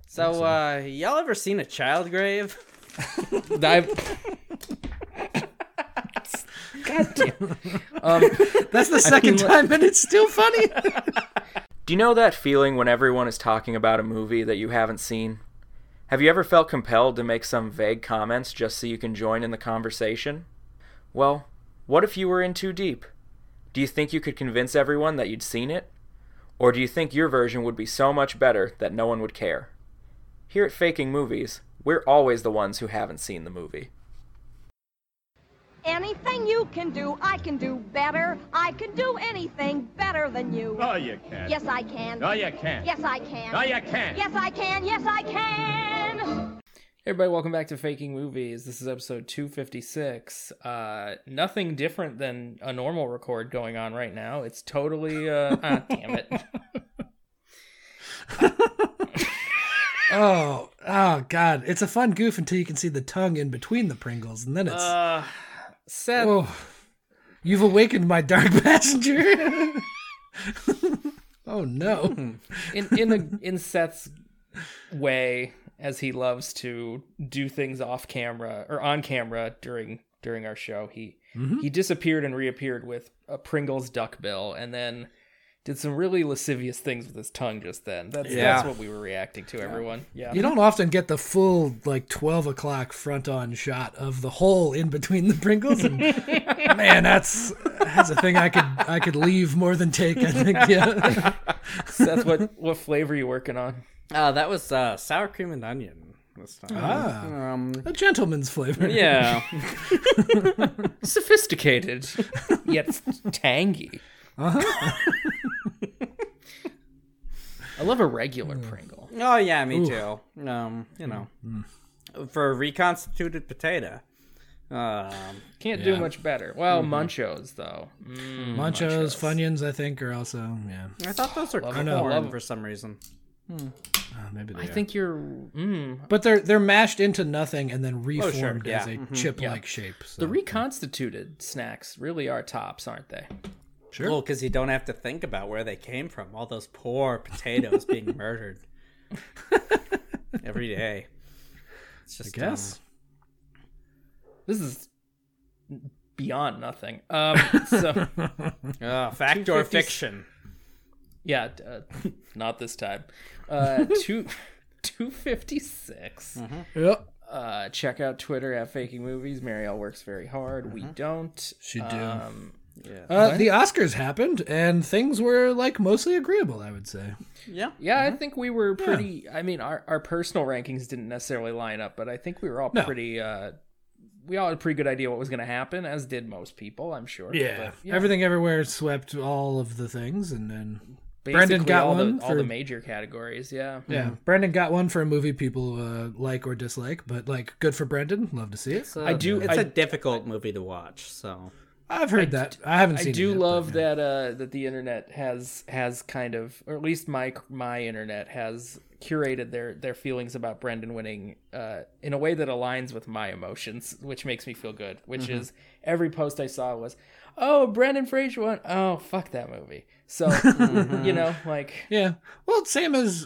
So, y'all ever seen a child grave? God damn. That's the second time, and it's still funny. Do you know that feeling when everyone is talking about a movie that you haven't seen? Have you ever felt compelled to make some vague comments just so you can join in the conversation? Well, what if you were in too deep? Do you think you could convince everyone that you'd seen it? Or do you think your version would be so much better that no one would care? Here at Faking Movies, we're always the ones who haven't seen the movie. Anything you can do, I can do better. I can do anything better than you. No, you can't. Yes, I can. No, you can't. Yes, I can. No, you can't. Yes, I can. Yes, I can. Hey everybody, welcome back to Faking Movies. This is episode 256. Nothing different than a normal record going on right now. It's totally, damn it. Oh, God. It's a fun goof until you can see the tongue in between the Pringles, and then it's... Seth. Oh, you've awakened my dark passenger. Oh, no. In Seth's way, as he loves to do things off camera, or on camera during our show, he disappeared and reappeared with a Pringles duck bill, and then did some really lascivious things with his tongue just then. That's what we were reacting to, everyone. Yeah. You don't often get the full, 12 o'clock front-on shot of the hole in between the Pringles, and man, that's a thing I could leave more than take, I think, yeah. Seth, what flavor are you working on? That was sour cream and onion this time. A gentleman's flavor. Yeah. Sophisticated, yet tangy. I love a regular Pringle. Oh, yeah, me too. For a reconstituted potato. Can't do much better. Well, Munchos, though. Munchos, Funyuns, I think, are also, yeah. I thought those are corn for some reason. Maybe they I are. think you're... But they're mashed into nothing and then reformed yeah. as a chip-like shape. So. The reconstituted snacks really are tops, aren't they? Sure. Well, because you don't have to think about where they came from. All those poor potatoes being murdered every day. It's just, I guess. This is beyond nothing. So fact or fiction? Yeah, not this time. 256. Yep. Check out Twitter at Faking Movies. Marielle works very hard. We don't. She do. Yeah. The Oscars happened, and things were, mostly agreeable, I would say. Yeah. Yeah, I think we were pretty... I mean, our personal rankings didn't necessarily line up, but I think we were all pretty... we all had a pretty good idea what was going to happen, as did most people, I'm sure. Yeah. But, Everything Everywhere swept all of the things, and then... Basically Brendan got one all the major categories, yeah. Yeah, Brendan got one for a movie people like or dislike, but, good for Brendan. Love to see it. It's a difficult movie to watch, so... I've heard that. I haven't seen it. I do yet, love that the internet has kind of, or at least my internet has curated their feelings about Brendan winning in a way that aligns with my emotions, which makes me feel good. Which is every post I saw was, "Oh, Brendan Fraser won. Oh, fuck that movie." So yeah. Well, same as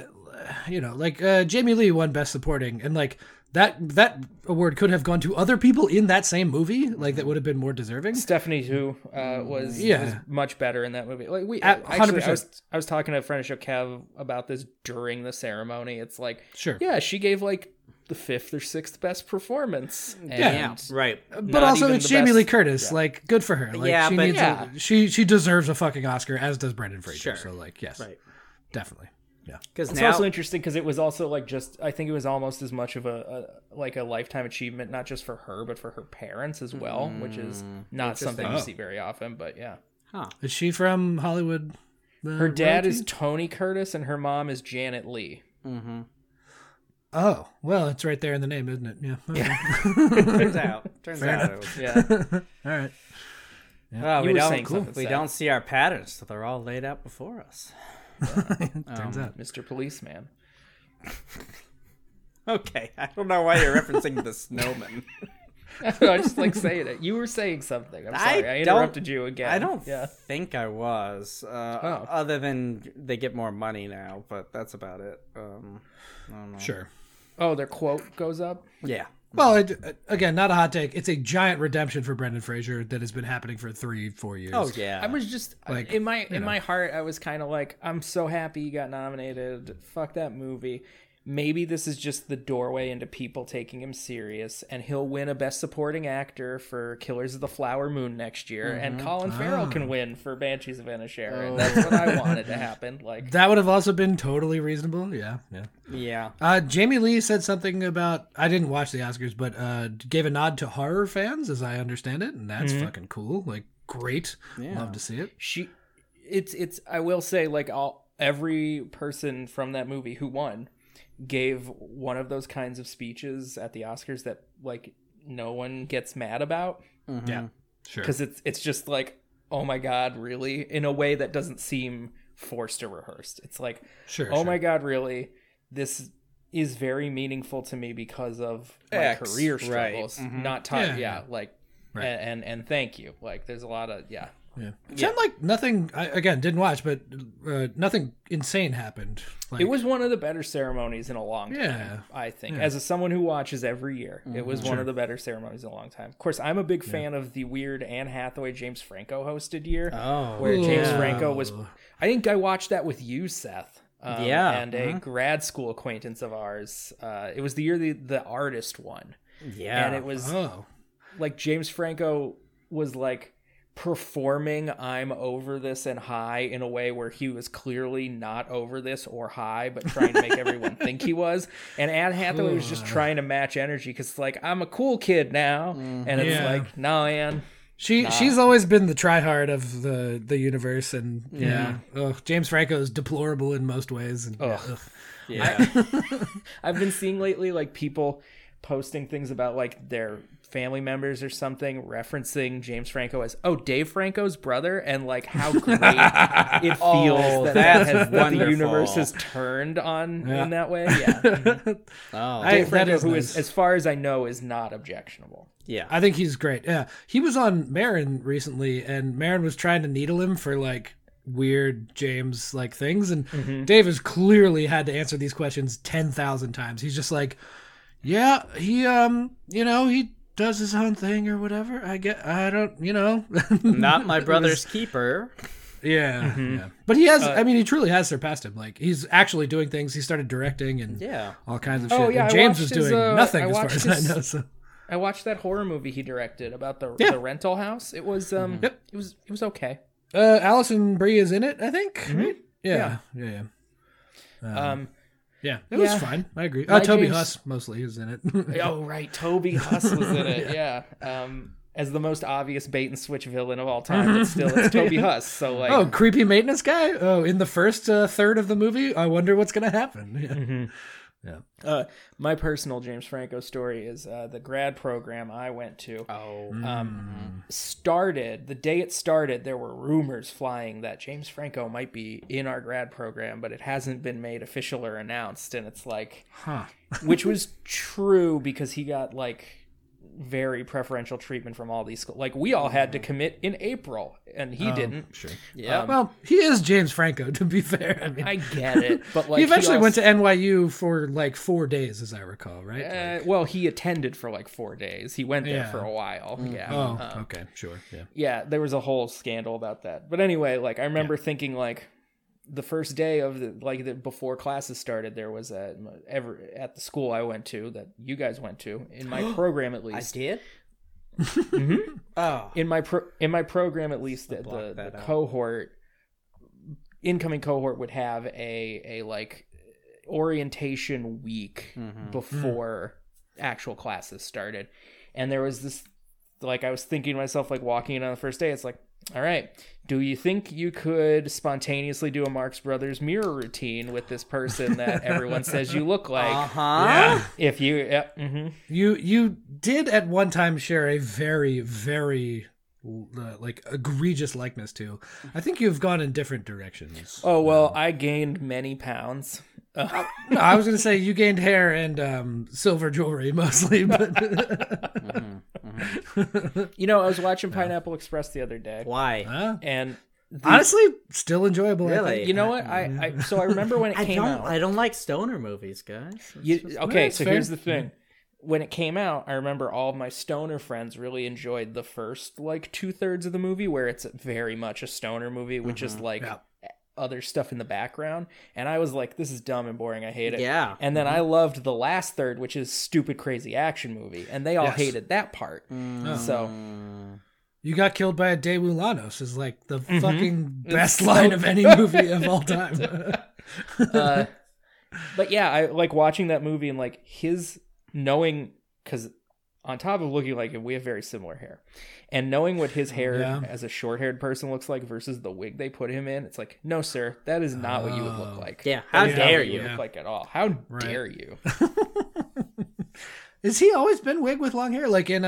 Jamie Lee won Best Supporting, and that award could have gone to other people in that same movie, that would have been more deserving. Stephanie Hu was much better in that movie. Actually, I was talking to a friend of show, Kev, about this during the ceremony. It's sure, yeah, she gave the 5th or 6th best performance. Right. But also, it's Jamie Lee Curtis. Good for her. She deserves a fucking Oscar, as does Brendan Fraser. Sure. So, yes, right, definitely. Yeah, it's also interesting because it was also I think it was almost as much of a lifetime achievement, not just for her but for her parents as well, which is not something you see very often. But yeah, is she from Hollywood? Her dad is Tony Curtis and her mom is Janet Leigh. Mm-hmm. Oh, well, it's right there in the name, isn't it? Yeah. Okay. Turns out. It was. Yeah. All right. Yeah. Well, we don't see our patterns, so they're all laid out before us. Turns out. Mr. Policeman. Okay, I don't know why you're referencing the snowman. I just like saying it. You were saying something. I'm sorry. I interrupted you again. I don't Yeah. think I was. Other than they get more money now, but that's about it. I don't know. Sure. Oh, their quote goes up. Yeah. Well, again, not a hot take. It's a giant redemption for Brendan Fraser that has been happening for 3-4 years. Oh yeah. I was just Like, in my heart, I was kind of like, I'm so happy he got nominated. Fuck that movie. Maybe this is just the doorway into people taking him serious, and he'll win a Best Supporting Actor for Killers of the Flower Moon next year, and Colin Farrell can win for Banshees of Inisherin. That's what I wanted to happen. Like That would have also been totally reasonable. Yeah. Yeah. Jamie Lee said something about, I didn't watch the Oscars, but gave a nod to horror fans, as I understand it, and that's fucking cool. Like, great. Yeah. Love to see it. it's I will say, like, every person from that movie who won gave one of those kinds of speeches at the Oscars that, like, no one gets mad about, Yeah. Sure. because it's just like, oh my god, really, in a way that doesn't seem forced or rehearsed. It's like, Sure. oh my god, really, this is very meaningful to me because of my X, career right. struggles, not time. Yeah. Like, Right. and thank you. Like, there's a lot of Yeah. It sounded like nothing, again, didn't watch, but nothing insane happened. Like, It was one of the better ceremonies in a long time, Yeah. I think. Yeah. As someone who watches every year, it was one of the better ceremonies in a long time. Of course, I'm a big fan of the weird Anne Hathaway, James Franco hosted year, where James Franco was... I think I watched that with you, Seth. And a grad school acquaintance of ours. It was the year the artist won. Yeah. And it was Oh. like James Franco was like performing I'm over this and high in a way where he was clearly not over this or high, but trying to make everyone think he was. And Anne Hathaway was just trying to match energy because it's like, I'm a cool kid now. And it's Yeah. like, no, Anne. She's always been the tryhard of the universe, and James Franco is deplorable in most ways. And, Yeah. I've been seeing lately, like, people posting things about, like, their family members or something referencing James Franco as, Dave Franco's brother, and, like, how great it feels that the wonderful. universe has turned on in that way. Yeah. Dave Franco, is who nice. is, as far as I know, is not objectionable. Yeah. I think he's great. Yeah, he was on Marin recently, and Marin was trying to needle him for like weird James like things, and Dave has clearly had to answer these questions 10,000 times. He's just like, yeah, he he does his own thing or whatever. I don't, Not my brother's keeper. Yeah, yeah. But he has. I mean, he truly has surpassed him. Like, he's actually doing things. He started directing and all kinds of shit. Oh, yeah, and I James watched was his, doing nothing I as far watched as his- I know. So. I watched that horror movie he directed about the rental house. It was Yep. it was okay. Alison Brie is in it, I think. Right? Yeah. Yeah, it was fine. I agree. my Toby James- Huss mostly is in it. Oh, right. Toby Huss was in it. Yeah. As the most obvious bait and switch villain of all time, but still, it's Toby Huss. So, like, Oh, creepy maintenance guy? Oh, in the first third of the movie? I wonder what's going to happen. Yeah. my personal James Franco story is the grad program I went to. Started the day it started. There were rumors flying that James Franco might be in our grad program, but it hasn't been made official or announced. And it's like, which was true because he got like very preferential treatment from all these schools. Like, we all had to commit in April, and he didn't. Sure. Yeah. Well, he is James Franco, to be fair. I mean, I get it, but like he eventually also- went to NYU for like 4 days, as I recall, right? well, he attended for like 4 days. He went there Yeah. for a while. Yeah. Oh, okay, sure. Yeah. Yeah, there was a whole scandal about that. But anyway, like, I remember thinking, like, the first day of before classes started, there was at the school I went to, that you guys went to, in my program at I least. did? In my program at least, the that out. cohort, incoming cohort, would have a like orientation week before actual classes started. And there was this, like, I was thinking to myself, like, walking in on the first day, it's like, all right, do you think you could spontaneously do a Marx Brothers mirror routine with this person that everyone says you look like? Yeah. If you, You did at one time share a very, very like egregious likeness to. I think you've gone in different directions. Oh, well, I gained many pounds. No, I was going to say you gained hair and silver jewelry mostly, but You know, I was watching Pineapple Express the other day, Why? Huh? and Honestly, still enjoyable. I Really? think. you know what? So I remember when it came out. I don't like stoner movies, guys. Okay, that's so fair. here's the thing. When it came out, I remember all of my stoner friends really enjoyed the first like 2/3 of the movie, where it's very much a stoner movie with just like Yeah. other stuff in the background. And I was like, this is dumb and boring. I hate it. Yeah. And then I loved the last third, which is stupid, crazy action movie. And they all Yes. hated that part. So You got killed by a Daewoo Lanos is like the Mm-hmm. fucking best line of any movie of all time. But yeah, I like watching that movie and like his knowing, because on top of looking like him, we have very similar hair, and knowing what his hair Yeah. as a short-haired person looks like versus the wig they put him in, it's like, no, sir, that is not what you would look like. Yeah, how That is not dare what you. look like at all? How Right. dare you? Is he always been wig with long hair? Like in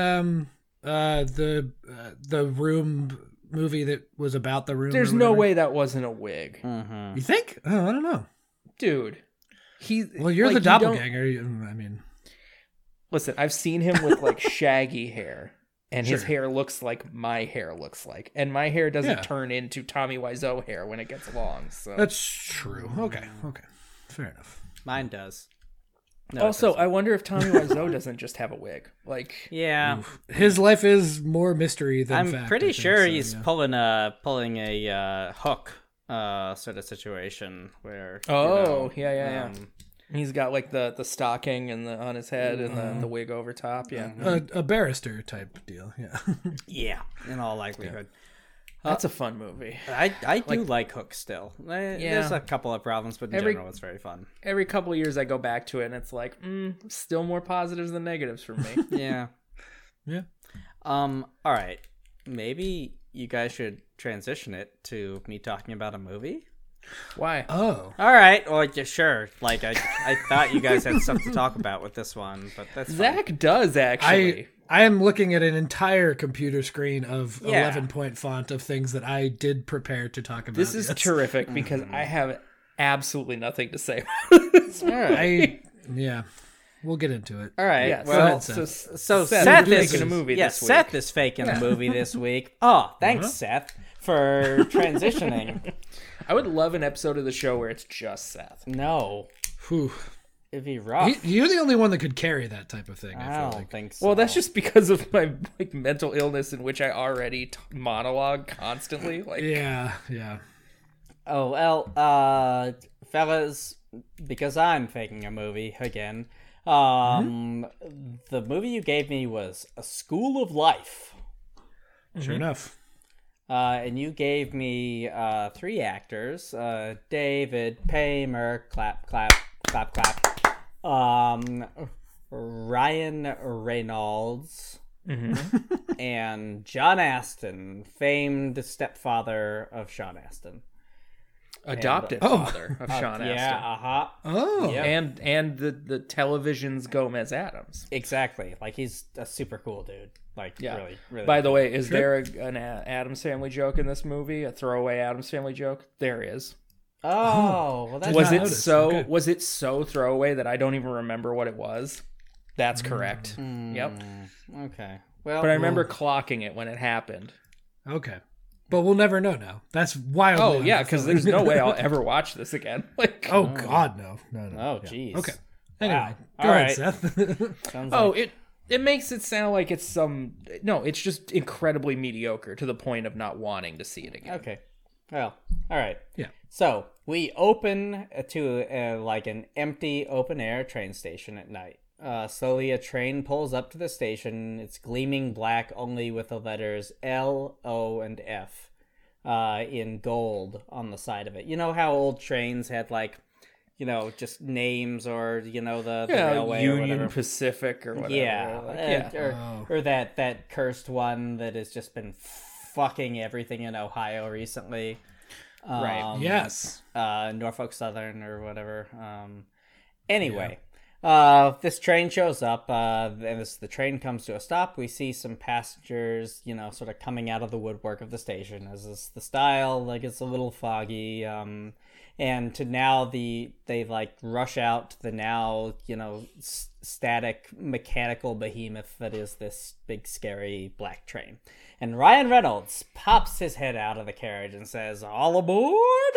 the Room movie that was about the room. There's or no whatever? way that wasn't a wig, You think? Oh, I don't know. dude. He Well, you're like, the you don't- doppelganger. I mean, Listen, I've seen him with like shaggy hair, and his Sure. hair looks like my hair looks like, and my hair doesn't Yeah. turn into Tommy Wiseau hair when it gets long. So that's true. Okay. Fair enough. Mine does. No, also, it I wonder if Tommy Wiseau doesn't just have a wig. Like, doesn't. Yeah, His life is more mystery than I'm fact. I pretty think, sure so, he's yeah. pulling a hook sort of situation where. Oh, yeah. um, He's got like the stocking and on his head and the wig over top. Yeah, A barrister type deal. Yeah. yeah, in all likelihood. that's a fun movie. I do like Hook still. There's a couple of problems, but in general, it's very fun. Every couple of years, I go back to it, and it's like, still more positives than negatives for me. Yeah. Yeah. All right. Maybe you guys should transition it to me talking about a movie. Why? Oh. All right. Well, yeah, sure. Like I thought you guys had stuff to talk about with this one, but that's fine. Zach does actually. I am looking at an entire computer screen of Yeah. 11-point font of things that I did prepare to talk about. This is yes. terrific because I have absolutely nothing to say about this. All right. Yeah. We'll get into it. All right. Yeah, well, so so Seth Seth is is making a movie Yeah, this week. Seth is faking a movie this week. Oh, thanks, Seth, for transitioning. I would love an episode of the show where it's just Seth. No, Whew. it'd be rough. You're the only one that could carry that type of thing, I I feel don't like. think so. Well, that's just because of my like mental illness in which I already monologue constantly. Like, Yeah. Oh, well, fellas, because I'm faking a movie again, the movie you gave me was A School of Life. Sure enough. And you gave me 3 actors, David Paymer, clap, clap, clap, clap, Ryan Reynolds, and John Astin, famed stepfather of Sean Astin. adopted father of Sean Astin. Yeah, Oh. Yep. And the television's Gomez Adams. Exactly. Like, he's a super cool dude. Like, Yeah. really, really. By the way, is there an Adams Family joke in this movie? A throwaway Adams Family joke? There is. Oh, well, that's Was not it notice. so? Okay. Was it so throwaway that I don't even remember what it was? That's correct. Yep. okay. Well, But I remember clocking it when it happened. Okay. But we'll never know now. That's wild. Oh yeah, because there's no way I'll ever watch this again. Like, Oh, God, no. No. Oh, Yeah. jeez. Okay. Anyway, Wow. go All ahead, right. Seth. Sounds oh, like- it makes it sound like it's some. No, it's just incredibly mediocre to the point of not wanting to see it again. Okay. Well, all right. Yeah. So we open to like an empty open air train station at night. Slowly, a train pulls up to the station. It's gleaming black, only with the letters L, O, and F in gold on the side of it. You know how old trains had like, you know, just names or the railway or Union whatever. Pacific or whatever. Yeah, Like, yeah. or that cursed one that has just been fucking everything in Ohio recently. Right. Yes. Norfolk Southern or whatever. Anyway, this train shows up, and as the train comes to a stop, we see some passengers, sort of coming out of the woodwork of the station, as is the style. Like, it's a little foggy, and and to now they like rush out to the now, you know, static mechanical behemoth that is this big scary black train. And Ryan Reynolds pops his head out of the carriage and says, "All aboard!"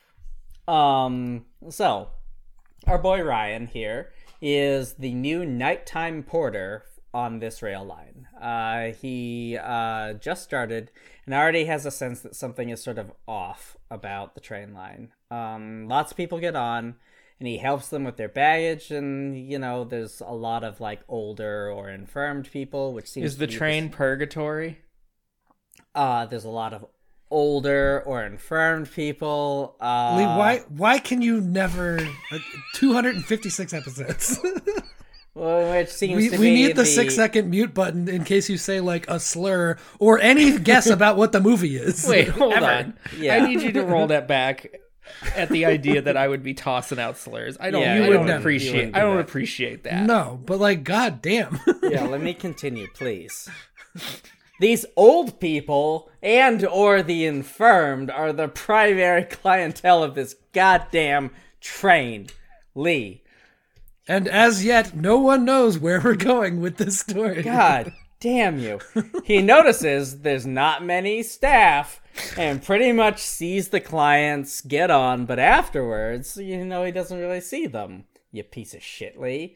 So our boy Ryan here is the new nighttime porter on this rail line. He just started and already has a sense that something is sort of off about the train line. Lots of people get on, and he helps them with their baggage, and, you know, there's a lot of, like, older or infirmed people, which seems Is the train purgatory? There's a lot of older or infirmed people. Lee, why can you never... 256 episodes. Well, which seems we to we be need the 6-second mute button in case you say, like, a slur or any guess about what the movie is. Wait, hold Ever. on. Yeah. I need you to roll that back at the idea that I would be tossing out slurs. I don't. Yeah, I you don't would never. appreciate. You wouldn't I do don't that. appreciate that. No, but, like, god damn. Yeah, let me continue, please. These old people and or the infirmed are the primary clientele of this goddamn train. Lee. And as yet, no one knows where we're going with this story. God damn you. He notices there's not many staff and pretty much sees the clients get on, but afterwards, you know, he doesn't really see them. You piece of shit, Lee.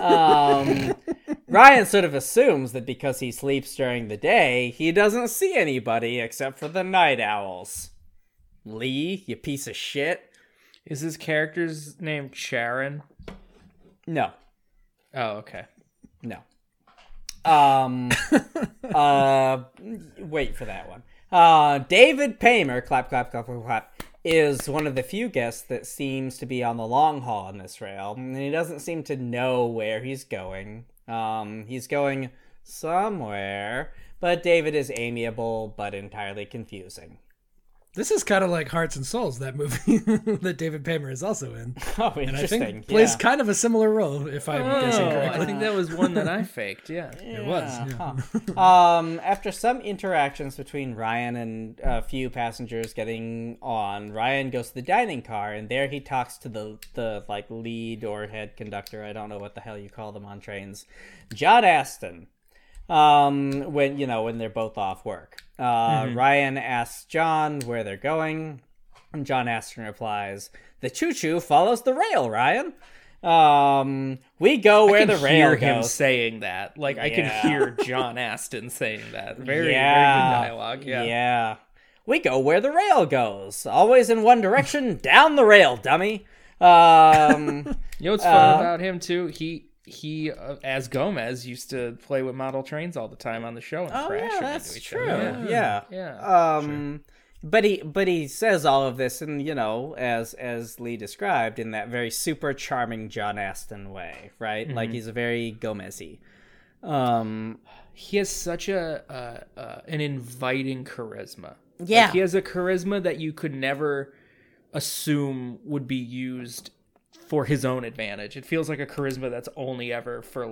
Ryan sort of assumes that because he sleeps during the day, he doesn't see anybody except for the night owls. Lee, you piece of shit. Is his character's name Sharon? No. Oh, okay. No. Wait for that one. David Paymer, clap, clap, clap, clap, clap, is one of the few guests that seems to be on the long haul in this rail, and he doesn't seem to know where he's going. He's going somewhere, but David is amiable but entirely confusing. This is kind of like Hearts and Souls, that movie that David Paymer is also in. Oh, And I interesting. think plays yeah. kind of a similar role, if I'm guessing correctly. I think that was one that I faked. Yeah. It was. Yeah. After some interactions between Ryan and a few passengers getting on, Ryan goes to the dining car, and there he talks to the like lead or head conductor. I don't know what the hell you call them on trains, John Aston. When they're both off work. Ryan asks John where they're going, and John Aston replies, "The choo-choo follows the rail, Ryan. We go where the rail hear him goes." saying that. Like, I can Yeah. hear John Aston saying that. Very, Yeah. very good dialogue. Yeah. Yeah. We go where the rail goes. Always in one direction, down the rail, dummy. You know what's fun about him too? He as Gomez used to play with model trains all the time on the show and Oh crash yeah, them that's into each true. other. Yeah. Yeah. But he says all of this in, you know, as Lee described, in that very super charming John Aston way, right? Like he's a very Gomez-y. He has such an inviting charisma. Yeah. Like, he has a charisma that you could never assume would be used for his own advantage. It feels like a charisma that's only ever for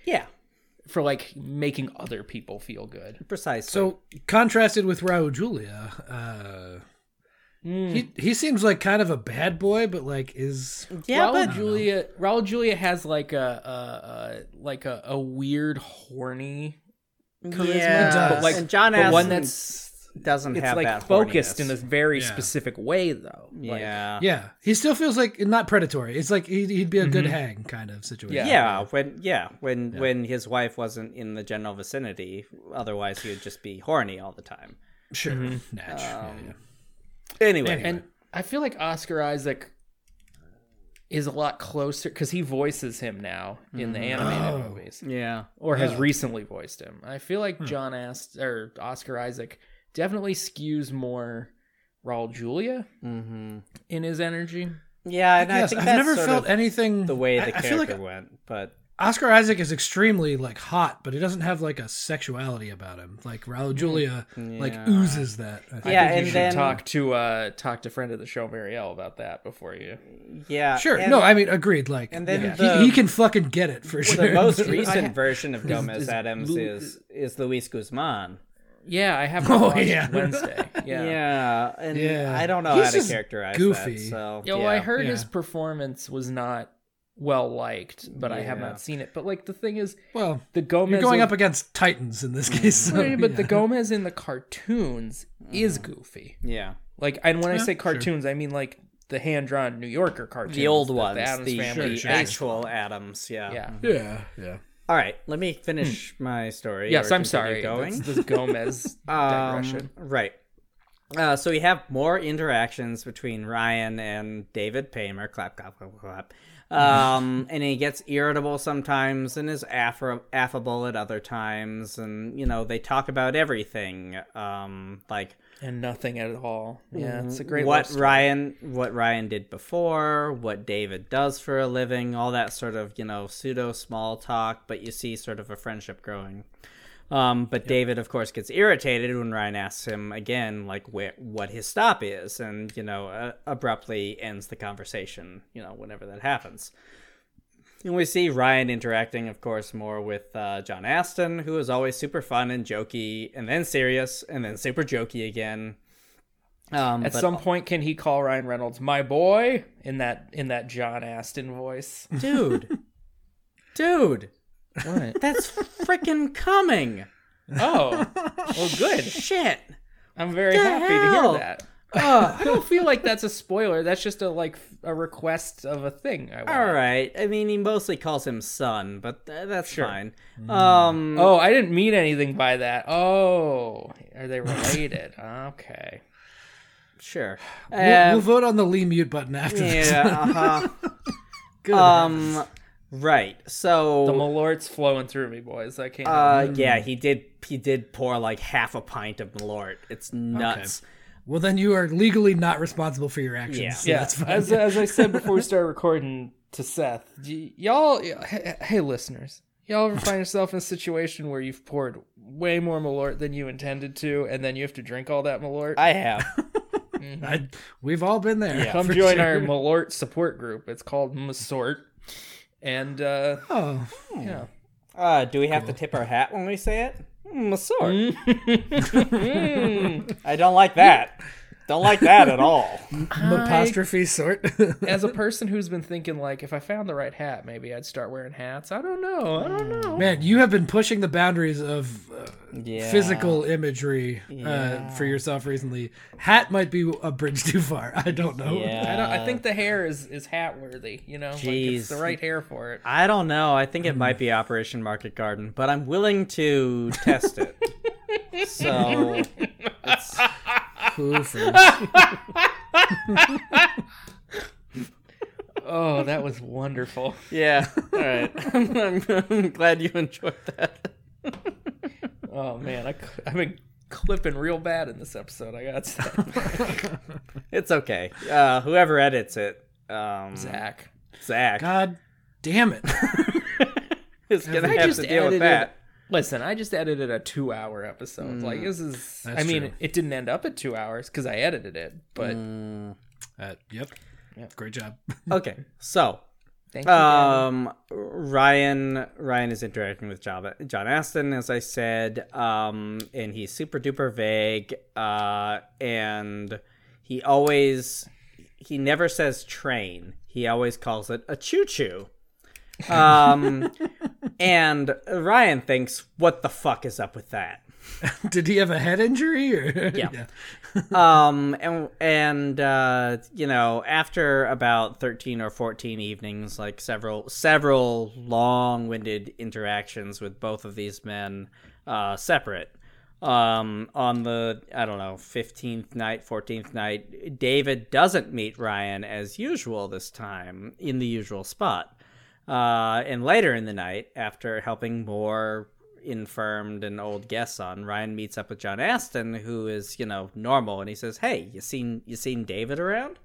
making other people feel good. Precisely. So, contrasted with Raul Julia, he seems like kind of a bad boy, but like is... yeah, Raul Julia has like a weird horny charisma. Yeah, But, like, and John but Aston one that's doesn't it's have like that focused horniness. in a very Yeah. specific way, though. Like, Yeah. Yeah, he still feels like not predatory. It's like he'd be a good hang kind of situation. Yeah. When his wife wasn't in the general vicinity, otherwise he would just be horny all the time. Sure. Natch. Yeah. Anyway, and I feel like Oscar Isaac is a lot closer because he voices him now in the animated movies, yeah, or has recently voiced him. I feel like Oscar Isaac definitely skews more Raul Julia in his energy. yeah, and I Yes, think I've that's never sort felt of anything the way the I feel character like went, but Oscar Isaac is extremely like hot, but he doesn't have like a sexuality about him. Like Raul Julia like oozes that. I think. Yeah, I think and you then- should talk to friend of the show Marielle about that before you. yeah, Sure. and No, I mean agreed. Like, and then yeah, the- he can fucking get it for sure. the most I recent ha- version of Gomez is Adams Lu- is Luis Guzman. Yeah, I haven't watched yeah. Wednesday. Yeah. And Yeah. I don't know He's how to just characterize goofy. that. So, Yeah, well, I yeah. heard his Yeah. performance was not well liked, but I have Yeah. not seen it. But like the thing is, Well, the Gomez you're going up against Titans in this case. So, Right, but the yeah. Gomez in the cartoons is goofy. Yeah. Like, and when I Yeah, say sure. cartoons, I mean like the hand-drawn New Yorker cartoons, The old that ones, the Addams the Family, sure. actual Adams. Yeah. yeah. Yeah. All right, let me finish my story. Yes, or I'm continue sorry. Going. That's this Gomez digression. Right. So we have more interactions between Ryan and David Paymer. Clap, clap, clap, clap. And he gets irritable sometimes and is affable at other times. And, they talk about everything. Like And nothing at all. Yeah, it's a great what love story. Ryan did before, what David does for a living, all that sort of, pseudo small talk, but you see sort of a friendship growing. But David, of course, gets irritated when Ryan asks him again, like, what his stop is, and, abruptly ends the conversation, whenever that happens. And we see Ryan interacting, of course, more with John Aston, who is always super fun and jokey, and then serious, and then super jokey again. At some point, can he call Ryan Reynolds "my boy" in that John Aston voice? Dude, What? that's freaking coming. Oh, well, good. Shit. I'm very The happy to hell? hear that. I don't feel like that's a spoiler. That's just a request of a thing. I want. All right. I mean, he mostly calls him son, but that's Sure. fine. Oh, I didn't mean anything by that. Oh, are they related? Okay. Sure. We'll vote on the Lee mute button after this. Yeah. Good. Right. So. The Malort's flowing through me, boys. I can't. Yeah, he did pour like half a pint of Malort. It's nuts. Well, then you are legally not responsible for your actions. Yeah. So Yeah, that's fine. as I said before we started recording to Seth, y'all, hey listeners, y'all ever find yourself in a situation where you've poured way more Malort than you intended to, and then you have to drink all that Malort? I have. We've all been there. Yeah. Come for join sure. our Malort support group. It's called Masort, and Oh, yeah. Do we have to tip our hat when we say it? Masort. I don't like that. Don't like that at all. apostrophe sort. As a person who's been thinking, like, if I found the right hat, maybe I'd start wearing hats. I don't know. Man, you have been pushing the boundaries of Yeah. physical imagery for yourself recently. Hat might be a bridge too far. I don't know. Yeah. I think the hair is hat worthy. Like it's the Jeez. right hair for it. I don't know. I think it might be Operation Market Garden, but I'm willing to test it. So, it's, Oh, that was wonderful. yeah. All right. I'm glad you enjoyed that. Oh man, I've been clipping real bad in this episode. I got to It's okay. Whoever edits it, Zach. Zach, God damn it. is gonna I have just to deal with edited. that. Listen, I just edited a 2-hour episode. Like this is. That's I mean, true. it didn't end up at 2 hours because I edited it. But Yep. Great job. Okay, so thank you. Dan. Ryan is interacting with John Aston, as I said, and he's super duper vague, and he never says train. He always calls it a choo-choo. And Ryan thinks, what the fuck is up with that? Did he have a head injury? Or? Yeah. After about 13 or 14 evenings, like several long-winded interactions with both of these men, separate, on the 15th night, 14th night, David doesn't meet Ryan as usual this time in the usual spot. And later in the night, after helping more infirmed and old guests on, Ryan meets up with John Aston, who is, normal, and he says, "Hey, you seen David around?"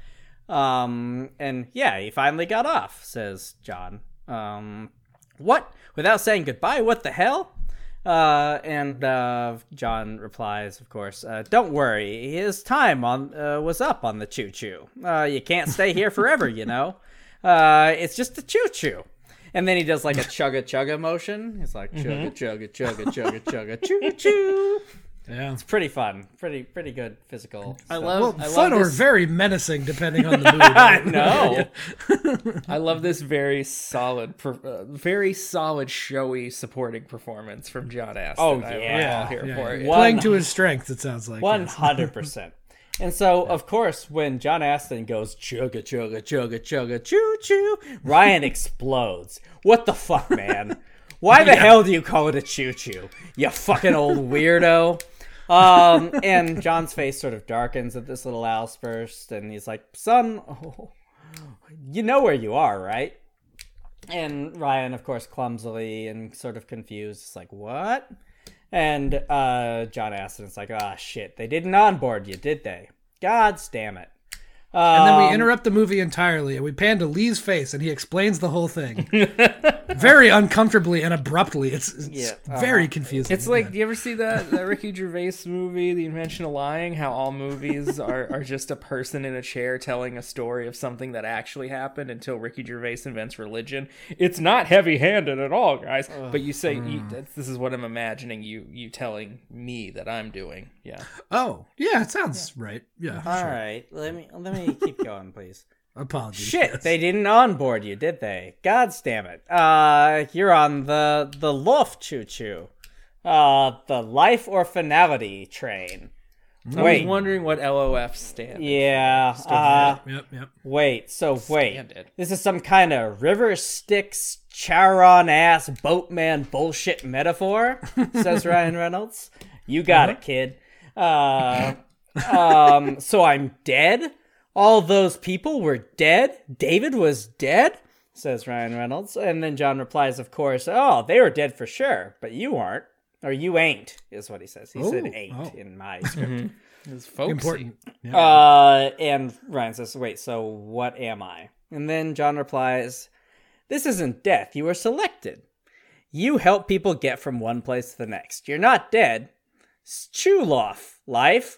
And yeah, he finally got off, says John. What? Without saying goodbye? What the hell? And John replies, of course, "Don't worry, his time was up on the choo-choo. You can't stay here forever, It's just a choo-choo." And then he does like a chugga-chugga motion. He's like, chugga, chugga, chugga, chugga, chugga, choo-choo. Yeah. It's pretty fun. Pretty good physical I stuff. love Fun or this, very menacing, depending on the mood. I know. I love this very solid, showy supporting performance from John Astin. Oh, I'm yeah. all here Yeah. for it. What? Playing to his strength, it sounds like. yes. 100%. And so, of course, when John Astin goes chugga chugga chugga chugga choo choo, Ryan explodes. What the fuck, man? Why the hell do you call it a choo choo? You fucking old weirdo. And John's face sort of darkens at this little outburst, and he's like, "Son, you know where you are, right?" And Ryan, of course, clumsily and sort of confused, is like, "What?" And John Astin's like, "Ah, shit, they didn't onboard you, did they? Gods damn it." And then we interrupt the movie entirely, and we pan to Lee's face, and he explains the whole thing very uncomfortably and abruptly. It's very confusing. It's like, do you ever see that Ricky Gervais movie, The Invention of Lying? How all movies are just a person in a chair telling a story of something that actually happened until Ricky Gervais invents religion. It's not heavy-handed at all, guys. But you say, this is what I'm imagining you telling me that I'm doing. Yeah. Oh, yeah, it sounds right. Yeah. All sure. right, let me keep going, please. Apologies. Shit, yes. they didn't onboard you, did they? Gods damn it. You're on the LOF choo-choo. The life or finality train. I was wondering what LOF stands. Yeah. Yep. Wait. Standard. This is some kind of River Styx Charon-ass boatman bullshit metaphor, says Ryan Reynolds. You got it, kid. So I'm dead? All those people were dead? David was dead? Says Ryan Reynolds. And then John replies, of course, oh, they were dead for sure, but you aren't. Or you ain't, is what he says. He said ain't in my script. It's folksy. Important. Yeah. And Ryan says, wait, so what am I? And then John replies, this isn't death. You were selected. You help people get from one place to the next. You're not dead. It's Chuloff life.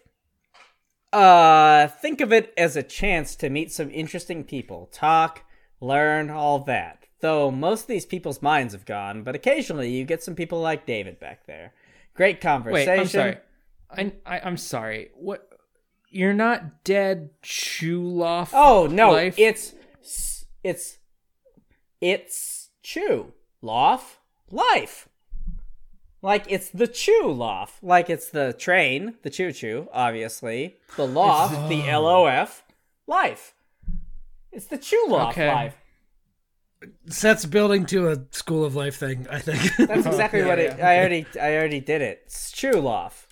Think of it as a chance to meet some interesting people, talk, learn, all that. Though most of these people's minds have gone, but occasionally you get some people like David back there. Great conversation. Wait, I'm sorry. I'm sorry. What? You're not dead, Chuloff. Oh no, life? it's Chew Loff life. Like it's the Chew Loff. Like it's the train, the choo choo, obviously. The loft, the LOF life. It's the Chew Loff Okay. life. Seth's building to a School of Life thing, I think. That's exactly what it. I already did it. It's Chew Loff.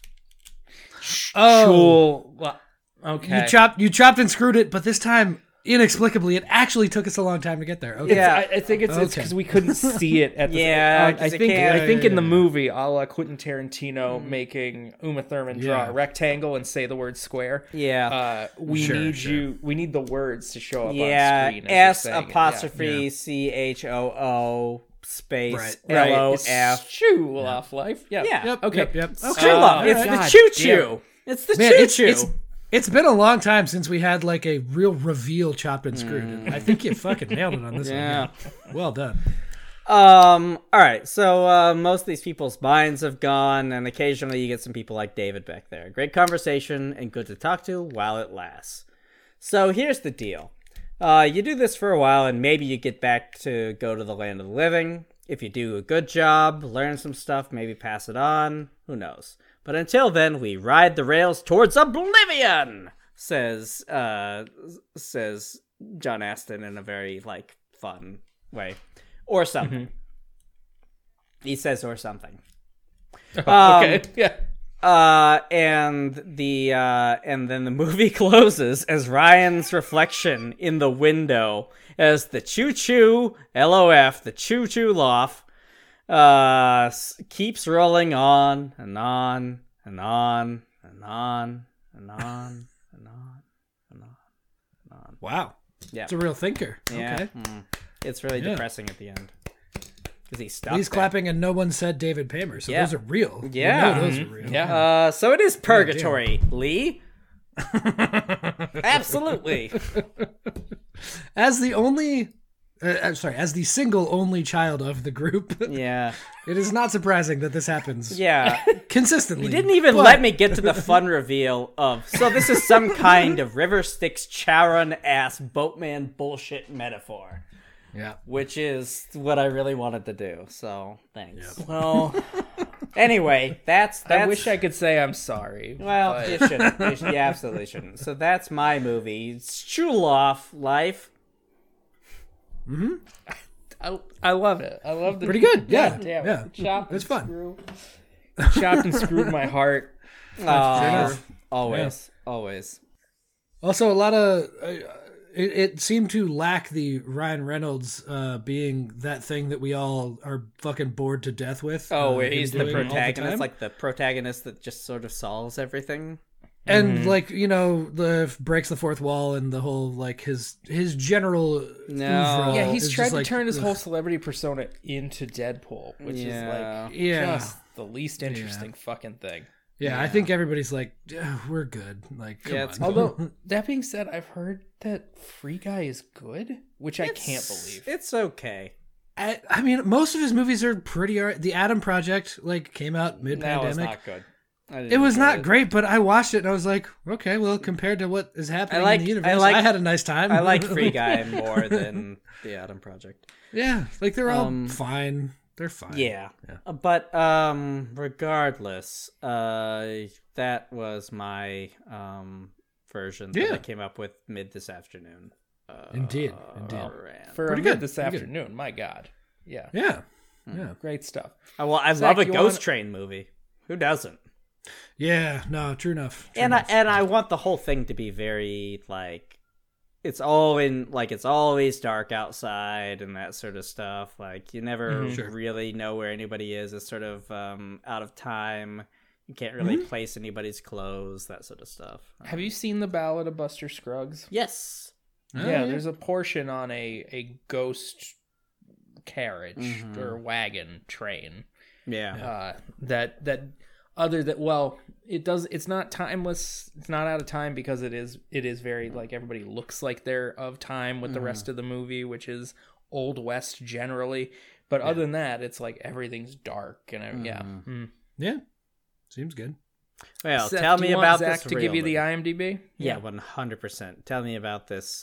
Okay. You chopped and screwed it, but this time, inexplicably, it actually took us a long time to get there. Okay. Yeah. I think it's because we couldn't see it at the Yeah, I 'cause it think can't- I think in the movie, a la Quentin Tarantino making Uma Thurman draw Yeah. a rectangle and say the word square. Yeah. We need the words to show up on Yeah. screen. as you're saying it. S CHOO space Right. LOF. Chuloff life. Yeah. Yeah. Yep, Okay. Yep. It's Chew Loff. It's the God choo damn. choo. It's the Man, choo it's choo. it's been a long time since we had like a real reveal chopped and screwed. And I think you fucking nailed it on this Yeah. one. Well done. All right. So most of these people's minds have gone, and occasionally you get some people like David back there. Great conversation and good to talk to while it lasts. So here's the deal. You do this for a while, and maybe you get back to go to the land of the living. If you do a good job, learn some stuff, maybe pass it on. Who knows? But until then, we ride the rails towards oblivion, says John Astin in a very fun way, or something. He says or something. Okay. Yeah. And then the movie closes as Ryan's reflection in the window as the choo choo LOF, the choo choo loft, keeps rolling on and on and on and on and on and on and on. Wow. Yeah. It's a real thinker. Yeah. Okay. It's really depressing at the end. Because he's stuck He's there. clapping and no one said David Paymer, so Yeah. those are real. We Yeah. know those are real. Yeah. So it is purgatory, Lee. Absolutely. As the only as the single only child of the group, Yeah. it is not surprising that this happens Yeah. consistently. You didn't even let me get to the fun reveal of, so this is some kind of River Styx Charon-ass boatman bullshit metaphor. Yeah. Which is what I really wanted to do, so thanks. Well, Anyway, that's I wish I could say I'm sorry. Well, but- you shouldn't. You absolutely shouldn't. So that's my movie. Strudel Life. I love it. I love the Pretty good. Yeah. damn. Yeah. Chopped It's and fun. chopped and screwed my heart. Always. Always. Also, a lot of it seemed to lack the Ryan Reynolds being that thing that we all are fucking bored to death with. Oh, where him he's the doing all protagonist, time. like the protagonist that just sort of solves everything. And like, you know, the breaks the fourth wall and the whole like his general No. oeuvre Yeah, he's is tried just to like, turn his ugh. whole celebrity persona into Deadpool, which is like Yeah. just the least interesting fucking thing. Yeah, I think everybody's like, we're good. Like, come Yeah, it's on. Although that being said, I've heard that Free Guy is good, which I can't believe. It's okay. I mean, most of his movies are pretty. The Adam Project like came out mid That was pandemic. not good. It was not great, but I watched it and I was like, okay, well, compared to what is happening like- in the universe, I like- I had a nice time. I like Free Guy more than the Adam Project. Yeah, like they're all fine. They're fine. Yeah. But regardless, that was my version that I came up with mid this afternoon. Indeed. For Pretty a good, mid this pretty good. afternoon, my God. Yeah. Yeah. Great stuff. Well, I Zach, love a you Ghost wanna- Train movie. Who doesn't? Yeah. No, true enough. True And enough. I want the whole thing to be very like it's always dark outside and that sort of stuff. Like you never really know where anybody is. It's sort of out of time. You can't really place anybody's clothes, that sort of stuff. Have you seen the Ballad of Buster Scruggs? Yes. Yeah, there's a portion on a ghost carriage or wagon train Yeah. that other that well it's not timeless, it's not out of time because it is very like everybody looks like they're of time with the rest of the movie, which is Old West generally, but other than that it's like everything's dark and Yeah. Seems good. Well, Seth, tell do me you want about Zach this to give you the real IMDb. Yeah, 100%. Tell me about this.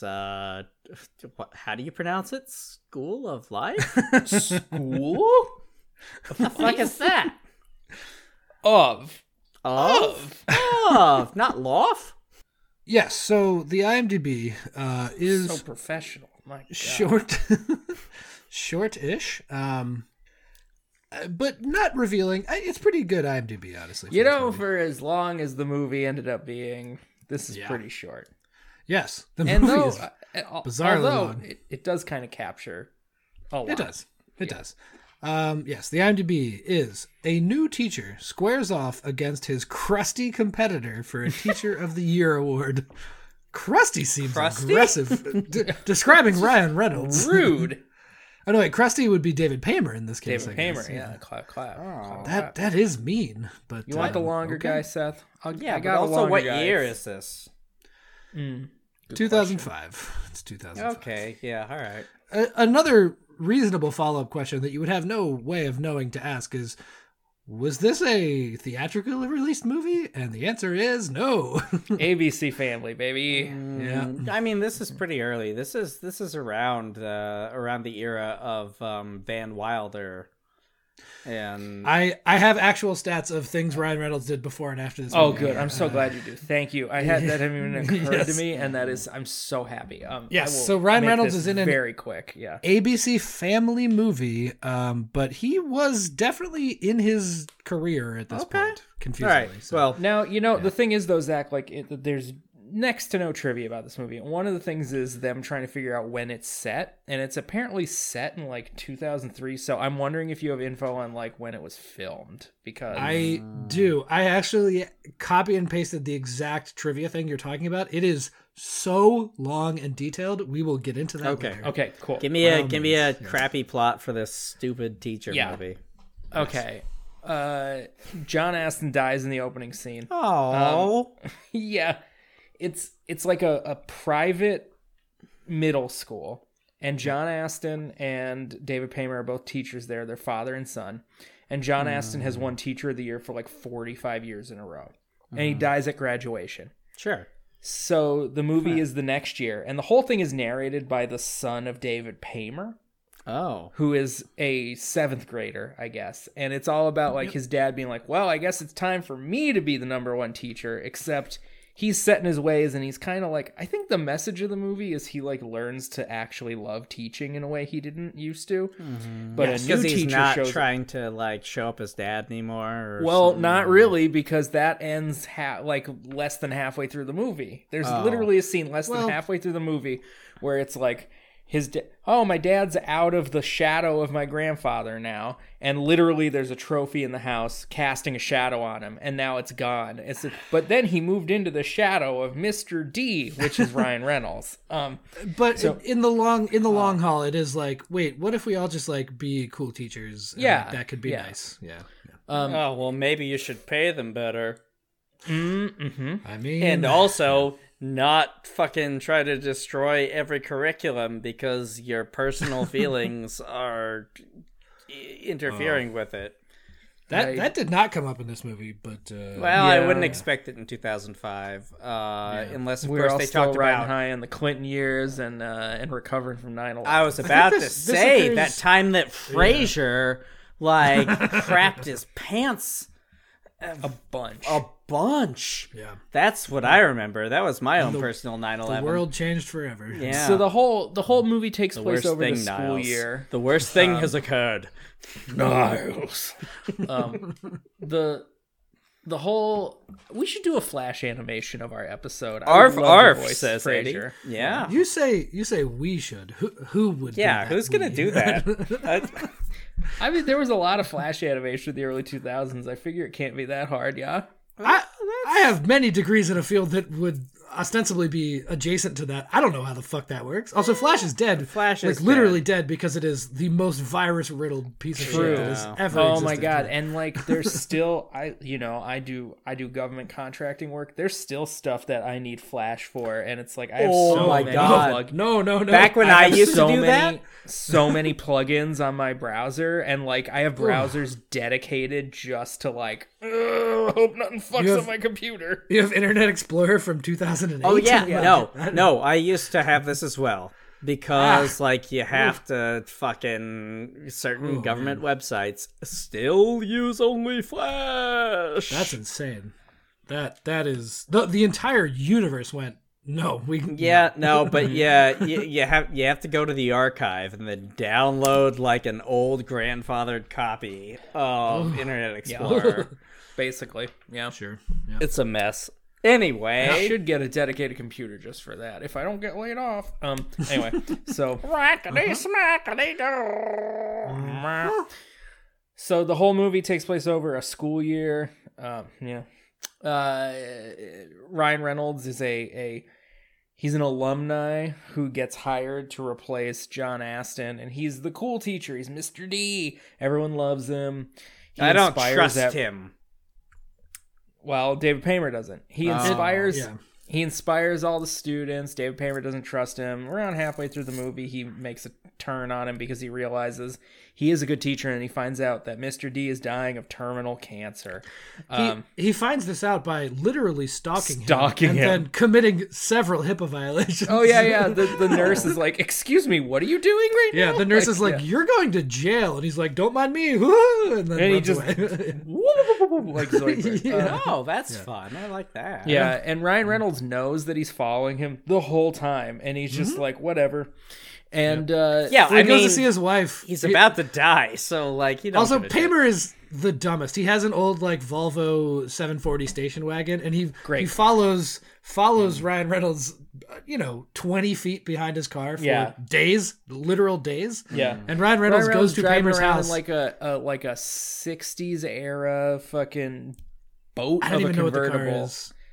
How do you pronounce it? School of Life? School What the fuck is that? of Not Loft? Yes. So the IMDb is so professional. My God. short-ish, but not revealing. It's pretty good IMDb, honestly. You for this know, movie. for as long as the movie ended up being, this is Yeah. pretty short. Yes, the And movie though, is bizarrely although long. it does kind of capture a lot. It does. It does. Yes, the IMDb is a new teacher squares off against his crusty competitor for a Teacher of the Year award. Crusty seems aggressive. Describing Ryan Reynolds. Rude. Oh no, wait, Crusty would be David Paymer in this case. David I guess. Paymer, yeah. Clap, clap. clap. That is mean, but You want the longer okay. guy, Seth? Yeah, I but got a also longer what guy. year is this? 2005. It's 2005. Okay, yeah, all right. Another reasonable follow-up question that you would have no way of knowing to ask is, was this a theatrically released movie? And the answer is no. ABC Family, baby. Yeah. I mean, this is pretty early. This is around the era of Van Wilder, and I have actual stats of things Ryan Reynolds did before and after this Oh, movie. good. I'm so glad you do. Thank you. I had that hadn't even occurred Yes. to me, and that is, I'm so happy. Yes, I will so Ryan make Reynolds this is in an very quick. Yeah. ABC Family movie, but he was definitely in his career at this point. all Confusingly. right. So. Well, Now, you know, the thing is, though, Zach, like, there's next to no trivia about this movie. One of the things is them trying to figure out when it's set, and it's apparently set in, like, 2003, so I'm wondering if you have info on, like, when it was filmed, because... I do. I actually copy and pasted the exact trivia thing you're talking about. It is so long and detailed. We will get into that Okay. later. Okay, cool. give me a crappy plot for this stupid teacher movie. Okay. John Aston dies in the opening scene. Oh, Yeah. It's like a private middle school, And John Astin and David Paymer are both teachers there. They're father and son. And John Astin has won Teacher of the Year for like 45 years in a row. And he dies at graduation. Sure. So the movie is the next year. And the whole thing is narrated by the son of David Paymer, who is a 7th grader, I guess. And it's all about like his dad being like, well, I guess it's time for me to be the number one teacher, except he's set in his ways, and he's kind of like, I think the message of the movie is he like learns to actually love teaching in a way he didn't used to. But a new Because he's teacher not shows trying to like show up as dad anymore. Or well, something. not really, because that ends like less than halfway through the movie. There's literally a scene less than halfway through the movie where it's like my dad's out of the shadow of my grandfather now, and literally there's a trophy in the house casting a shadow on him, and now it's gone. But then he moved into the shadow of Mr. D, which is Ryan Reynolds. But in the long haul, it is like, wait, what if we all just like be cool teachers? And, like, that could be nice. Yeah. Oh well, maybe you should pay them better. I mean, And also not fucking try to destroy every curriculum because your personal feelings are interfering with it. that did not come up in this movie, but Well, I wouldn't expect it in 2005, unless of We're course all they still talked riding about. high in the Clinton years and recovering from 9/11. I was about to this say occurs- that time that Frasier like crapped his pants a bunch. a bunch. Yeah. That's what I remember. That was my own personal 9/11. the world changed forever. Yeah. So the whole movie takes the place worst over thing, the school Niles. year. The worst thing has occurred. Niles. The whole we should do a flash animation of our episode. I would love Arf, to voice says Eddie. Frasier. Yeah. You say we should. Who would? Yeah, do that? who's gonna We. do that? I mean, there was a lot of flash animation in the early 2000s. I figure it can't be that hard, yeah. I have many degrees in a field that would ostensibly be adjacent to that. I don't know how the fuck that works. Also, Flash is dead. Flash is literally dead because it is the most virus-riddled piece of shit that has ever Oh existed. my god! And like, there's still I do government contracting work. There's still stuff that I need Flash for, and it's like I have Oh so my many God. No. Back when I have used so to do many, that. so many plugins on my browser, and like I have browsers dedicated just to like, hope nothing fucks up my computer. You have Internet Explorer from 2008. Oh yeah, no. I used to have this as well because like you have to fucking certain government websites still use only Flash. That's insane. That is the entire universe went. No, we but you have to go to the archive and then download like an old grandfathered copy of Internet Explorer. Basically, yeah. Sure. Yeah. It's a mess. I Anyway, should get a dedicated computer just for that if I don't get laid off. Anyway, so so the whole movie takes place over a school year. Ryan Reynolds is he's an alumni who gets hired to replace John Astin, and he's the cool teacher. He's Mr. D. Everyone loves him. He I don't inspires trust him. Well, David Paymer doesn't. He inspires. yeah. He inspires all the students. David Paymer doesn't trust him. Around halfway through the movie, he makes a turn on him because he realizes he is a good teacher, and he finds out that Mr. D is dying of terminal cancer. He finds this out by literally stalking him Stalking him. then committing several HIPAA violations. Oh yeah. The nurse is like, "Excuse me, what are you doing right now?" Yeah, the nurse is like, yeah. "You're going to jail," and he's like, "Don't mind me," and then And he runs just away. like Zoidberg. Oh, that's fun. I like that. Yeah, and Ryan Reynolds knows that he's following him the whole time, and he's just like, whatever. And Yeah, So he I goes mean, to see his wife. he's about to die, so like he don't Also, give a shit. Paymer is the dumbest. He has an old like Volvo 740 station wagon, and he follows Ryan Reynolds, 20 feet behind his car for days, literal days. Yeah. And Ryan Reynolds goes to driving Paymer's around house. in like a 60s era fucking boat I of don't a even know what the convertible. car is.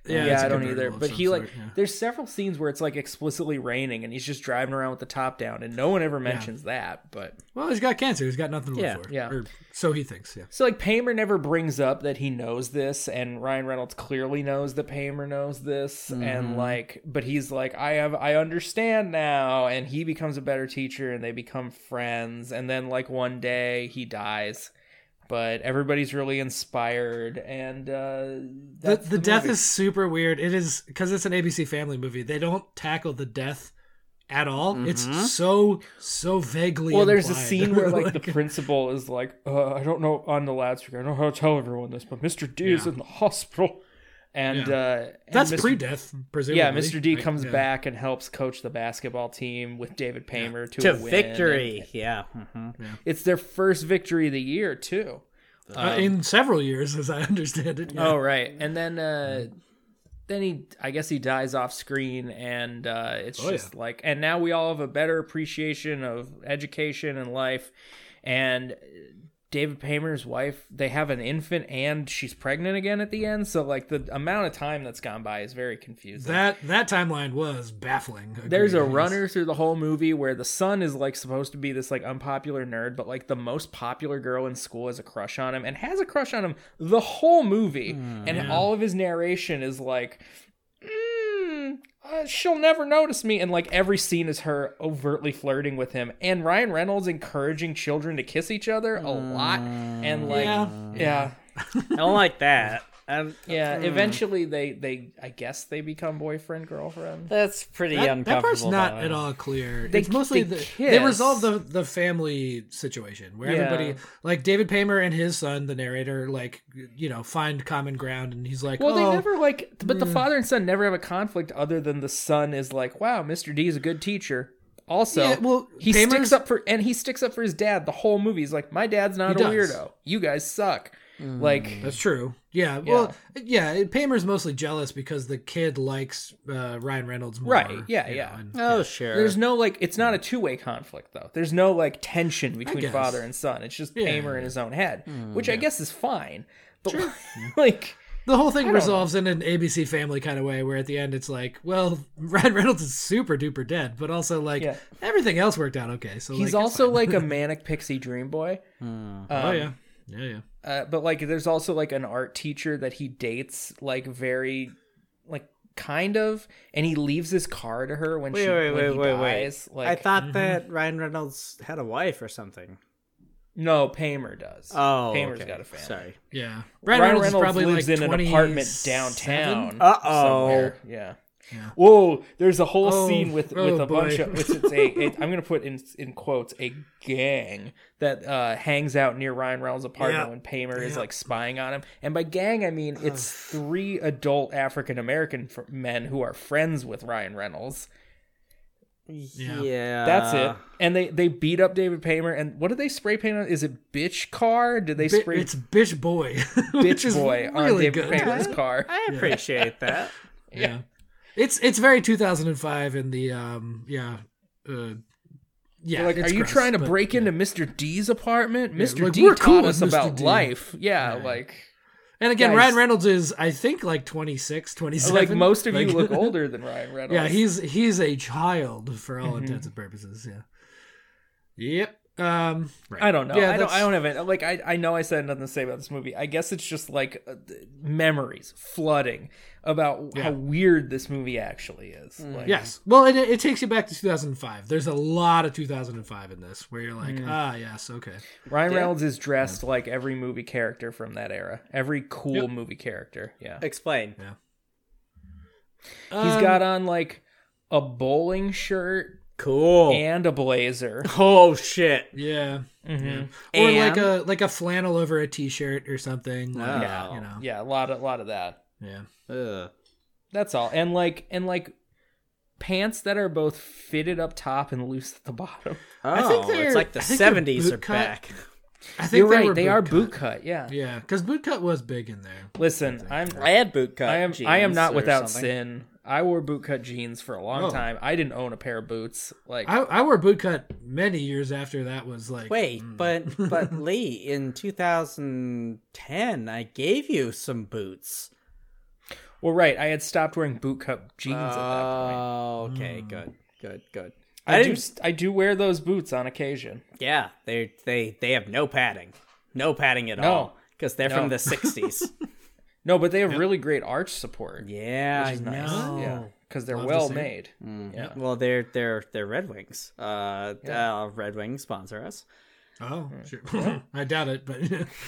it's I a don't convertible either. of But some he like, sort, yeah. there's several scenes where it's like explicitly raining, and he's just driving around with the top down, and no one ever mentions that. But Well, he's got cancer. He's got nothing to live for. Yeah. Or so he thinks. Yeah. so like Paymer never brings up that he knows this, and Ryan Reynolds clearly knows that Paymer knows this, and like, but he's like, I understand now, and he becomes a better teacher, and they become friends, and then like one day he dies. But everybody's really inspired, and that's The death movie. is super weird. It is because it's an ABC Family movie. They don't tackle the death at all. It's so vaguely. Well, there's a implied. scene where like the principal is like, I don't know on the loudspeaker. I don't know how to tell everyone this, but Mr. D is in the hospital, and That's Mr. pre-death, presumably. Yeah, Mr. D right? comes Yeah. back and helps coach the basketball team with David Paymer to a win. victory. And Yeah. it's their first victory of the year too. In several years, as I understand it. Yeah. Oh right, and then I guess he dies off screen, and it's just like, and now we all have a better appreciation of education and life, and David Paymer's wife, they have an infant, and she's pregnant again at the end. So like the amount of time that's gone by is very confusing. That timeline was baffling. There's a Agreed. runner through the whole movie where the son is like supposed to be this like unpopular nerd, but like the most popular girl in school has a crush on him and has a crush on him the whole movie. And all of his narration is like, she'll never notice me. And like every scene is her overtly flirting with him. And Ryan Reynolds encouraging children to kiss each other a lot. And like, yeah. I don't like that. Eventually they I guess they become boyfriend, girlfriend. That's pretty That uncomfortable. part's not though. at all clear. They- It's mostly they they kiss. resolve the family situation where Yeah. everybody, like David Paymer and his son, the narrator, like find common ground, and he's like, Well, oh, they never like, but the father and son never have a conflict other than the son is like, wow, Mr. D is a good teacher. Also, Yeah, well, he Paymer's- sticks up for his dad the whole movie. He's like, my dad's not He a does. weirdo. You guys suck. Like, That's true. Yeah. Well, yeah. Paymer's mostly jealous because the kid likes Ryan Reynolds more. Right, yeah. And, Oh, sure. there's no like, it's not a two-way conflict though. There's no like tension between guess. father and son. It's just Paymer in his own head, which I guess is fine. But Sure. like, the whole thing don't resolves in an ABC Family kind of way, where at the end it's like, well, Ryan Reynolds is super duper dead, but also like Yeah. everything else worked out okay. So he's like, also like a manic pixie dream boy. oh yeah. But like there's also like an art teacher that he dates like very like kind of, and he leaves his car to her when Wait, she wait, when wait, he wait, dies. wait. Like I thought that Ryan Reynolds had a wife or something. no, Paymer does. Oh, Paymer's okay. got a family. Sorry. Yeah. Ryan Reynolds is probably lives like in an apartment 27? downtown. Uh-oh. somewhere. Yeah. Whoa! There's a whole Oh, scene with oh, a bunch boy. of I'm gonna put in quotes a gang that hangs out near Ryan Reynolds' apartment Yeah. when Paymer is like spying on him. And by gang, I mean it's 3 adult African American men who are friends with Ryan Reynolds. Yeah. That's it. And they beat up David Paymer. And what did they spray paint on? Is it bitch car? Did they spray It's Bitch Boy. bitch boy on really David good. Paymer's car? I appreciate that. Yeah. It's very 2005 in the yeah. Like, are it's you gross, trying to but, break yeah. into Mr. D's apartment? Mr. like, D we're taught cool us with Mr. about D. life. Yeah, Right. like And again, Guys. Ryan Reynolds is, I think, like 26, 27. like most of you Like- look older than Ryan Reynolds. Yeah, he's a child for all intents and purposes. Yeah. Yep. Right. I don't know. Yeah, I don't have it. Like I know I said nothing to say about this movie. I guess it's just like memories flooding about how weird this movie actually is. Like, Yes. Well, it takes you back to 2005. There's a lot of 2005 in this where you're like, yes, okay. Ryan Reynolds is dressed like every movie character from that era. Every cool movie character. Yeah. Explain. He's got on like a bowling shirt Cool. and a blazer. Oh shit. Yeah. Mm-hmm. Or And- like a flannel over a t-shirt or something. Like, Yeah. You know. Yeah, a lot of that. Yeah. Ugh. That's all. And like pants that are both fitted up top and loose at the bottom. Oh, I think they're- it's like the I think they're 70s are boot cut. back. I think You're they right. were They are cut. boot cut. Yeah. Yeah, because boot cut was big in there. Listen, I had boot cut. I am jeans not or without something. sin. I wore boot cut jeans for a long Oh. time. I didn't own a pair of boots. Like I wore boot cut many years after that was like. Wait, but Lee, in 2010, I gave you some boots. Well, right. I had stopped wearing bootcut jeans at that point. Oh, okay, good. I do wear those boots on occasion. Yeah, they have no padding at No. all because they're from No. the 60s. No, but they have really great arch support. Yeah, I Which is nice. know. Yeah, because they're Love to well see it. made. Yeah. Well, they're Red Wings. Red Wings sponsor us. Oh, sure. I doubt it, but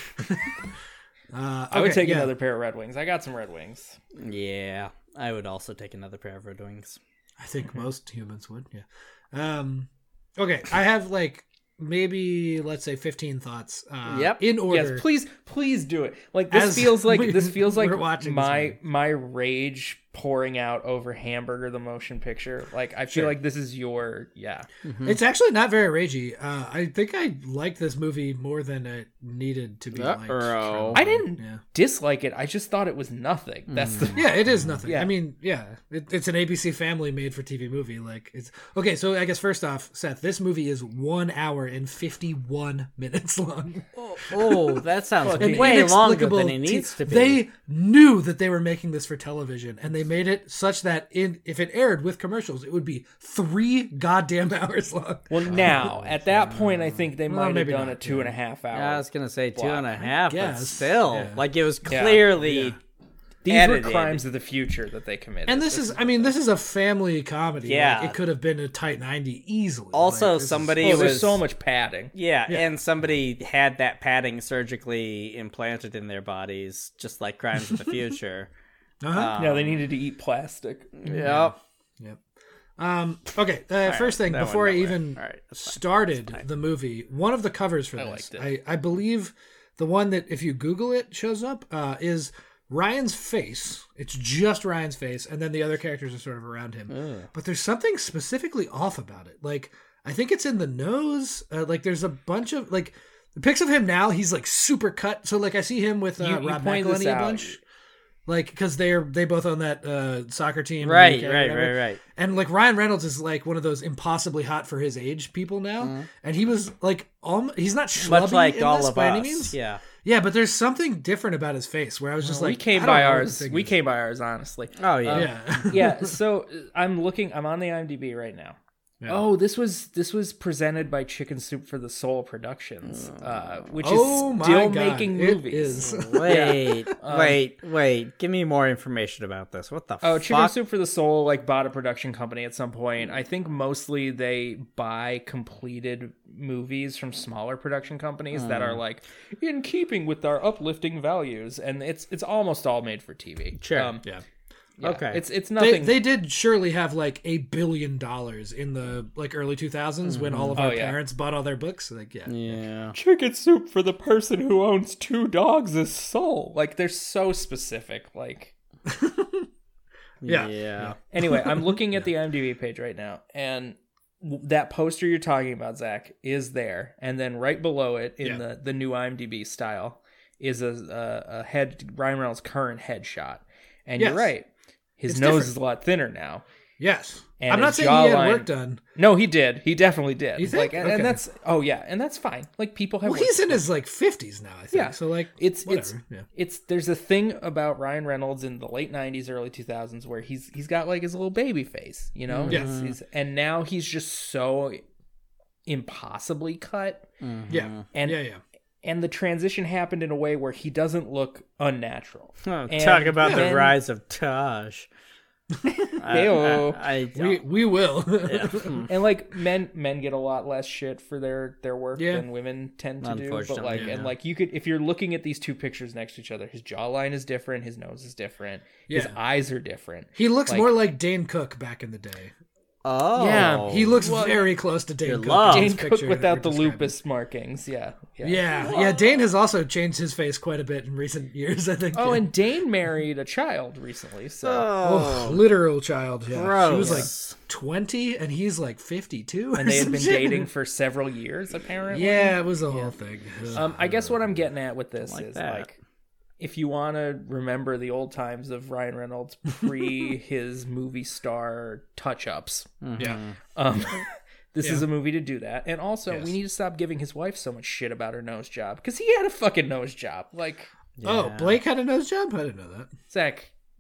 I would take yeah. another pair of Red Wings. I got some Red Wings. Yeah, I would also take another pair of Red Wings. I think most humans would. Yeah. Okay, I have like maybe let's say 15 thoughts. Yep. In order. Yes, please do it. Like As this feels like we're watching this movie. my rage pouring out over Hamburger the motion picture. Like I feel like this is your It's actually not very ragey. I think I liked this movie more than it needed to be liked. Uh-oh. I didn't Yeah. dislike it. I just thought it was nothing. That's the Yeah, it is nothing. Yeah. I mean, yeah, it's an ABC Family made for TV movie. Like it's okay. So I guess first off, Seth, this movie is 1 hour and 51 minutes long. Oh, that sounds And way longer inexplicable than it needs to be. They knew that they were making this for television, and they made it such that if it aired with commercials, it would be 3 goddamn hours long. Well, now at that point, I think they might have maybe done not, a 2.5 hour. I was gonna say 2.5, but guess, still, yeah. like it was clearly. These edited. were crimes of the future that they committed. And this is a family comedy. Yeah. Like, it could have been a tight 90 easily. Also, Like, this is- somebody there's was so much padding. Yeah, and somebody had that padding surgically implanted in their bodies, just like Crimes of the Future. Yeah, they needed to eat plastic. Yep. Yep. Okay. First thing, that before I went nowhere. even All right, that's fine. started the movie, one of the covers for this, liked I believe the one that if you Google it shows up is Ryan's face. It's just Ryan's face, and then the other characters are sort of around him. But there's something specifically off about it. Like I think it's in the nose. Like there's a bunch of like the pics of him now. He's like super cut. So like I see him with You Rob point this McElhenney a out. bunch. Like, because they both own that soccer team. in Right, the UK or whatever. right. And like Ryan Reynolds is like one of those impossibly hot for his age people now, and he was like, he's not schlubby Much like in all this of by us. any means. Yeah. Yeah, but there's something different about his face where I was just We like, came I by don't know what ours. the thing We is. came by ours, honestly. Oh yeah. Yeah. Yeah. So I'm on the IMDb right now. Oh, this was presented by Chicken Soup for the Soul Productions, which Oh is my still God, making it movies. is. Wait. Give me more information about this. What the Oh, fuck? Chicken Soup for the Soul bought a production company at some point. I think mostly they buy completed movies from smaller production companies that are like in keeping with our uplifting values, and it's almost all made for TV. Sure. Yeah. Yeah, Okay. it's nothing. They did surely have like $1 billion in the like early 2000s when all of our yeah. parents bought all their books. Like, yeah. Yeah. Chicken Soup for the person who owns 2 dogs' soul. Like they're so specific. Like Yeah. Yeah. anyway, I'm looking at the IMDb page right now, and that poster you're talking about, Zach, is there, and then right below it in the new IMDb style is a Ryan Reynolds' current headshot, and Yes. you're right, his It's nose different. is a lot thinner now. Yes. And I'm not his saying he had jawline- work done. No, he did. He definitely did. You think? And Okay. that's and that's fine. Like people have. Well, he's in his like 50s now, I think. Yeah. So like, It's whatever. there's a thing about Ryan Reynolds in the late 90s, early 2000s where he's got like his little baby face, you know? Yes. And now he's just so impossibly cut. Yeah. And yeah. and the transition happened in a way where he doesn't look unnatural. Oh, And talk about the then- rise of Taj. Ew. We will. And like men get a lot less shit for their work Yeah. than women tend to do. But Unfortunately, like yeah. and like you could, if you're looking at these two pictures next to each other, his jawline is different, his nose is different, his Yeah. eyes are different. He looks Like- more like Dane Cook back in the day. Oh. Yeah, He looks very close to Dane Your Cook. love. in Dane this Cook picture without that the we're describing. lupus markings. Yeah. Yeah. Dane has also changed his face quite a bit in recent years, I think. Oh, yeah. and Dane married a child recently, so Oh, literal child. Yeah. She was Gross. like 20 and he's like 52. and they had been dating for several years apparently. Yeah, it was a whole thing. I guess what I'm getting at with this Like is that. like, if you want to remember the old times of Ryan Reynolds pre his movie star touch ups, Yeah. this is a movie to do that. And also, Yes. we need to stop giving his wife so much shit about her nose job, because he had a fucking nose job. Like, Oh, Blake had a nose job? I didn't know that. Zach,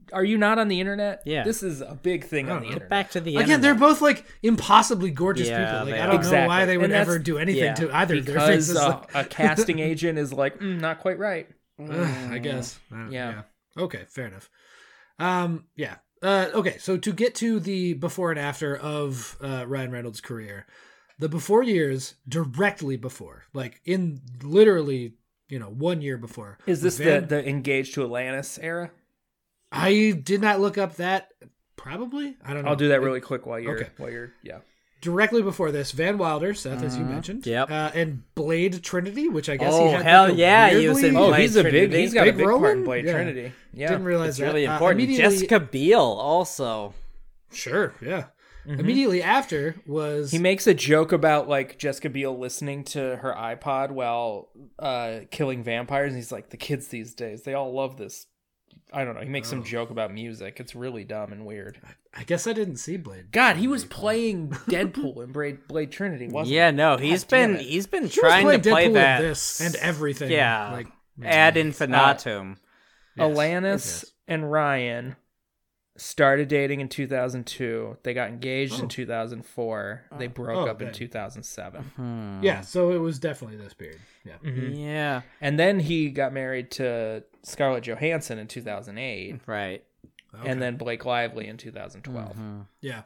Are you not on the internet? Yeah. This is a big thing on the Get internet. back to the Again, they're internet. both like impossibly gorgeous Yeah, people. Like they I are. don't know Exactly. why they would And that's- ever do anything yeah, to either of their Because faces. Like, a casting agent is like, not quite right. I guess. Yeah. Okay, fair enough. Yeah. Okay, so to get to the before and after of Ryan Reynolds' career, the before years directly before, like in literally, 1 year before. Is this Van- the Engaged to Atlantis era? I did not look up that. Probably, I don't know. I'll do that really quick while you're Okay. yeah. Directly before this, Van Wilder, Seth, as you mentioned. Yep. And Blade Trinity, which I guess Oh, he had hell like a yeah, he was in weirdly- Blade he's a big. Trinity. He's got Big a big part in Roman? Blade Yeah. Trinity. Yeah, Didn't realize It's that. really important. Immediately- Jessica Biel also. Sure, yeah. Immediately after was he makes a joke about like Jessica Biel listening to her iPod while killing vampires, and he's like, "The kids these days, they all love this." I don't know. He makes some joke about music. It's really dumb and weird. I guess I didn't see Blade. God, he was playing Deadpool in Blade Trinity, wasn't Yeah, he? no, God he's damn been it. he's been He was trying to playing play Deadpool in that this and everything. Yeah, like ad infinitum. Alanis Yes. and Ryan started dating in 2002. They got engaged in 2004. They broke up in okay. 2007. Yeah, so it was definitely this period. Yeah. Yeah, And then he got married to Scarlett Johansson in 2008. right. And then Blake Lively in 2012. Yeah.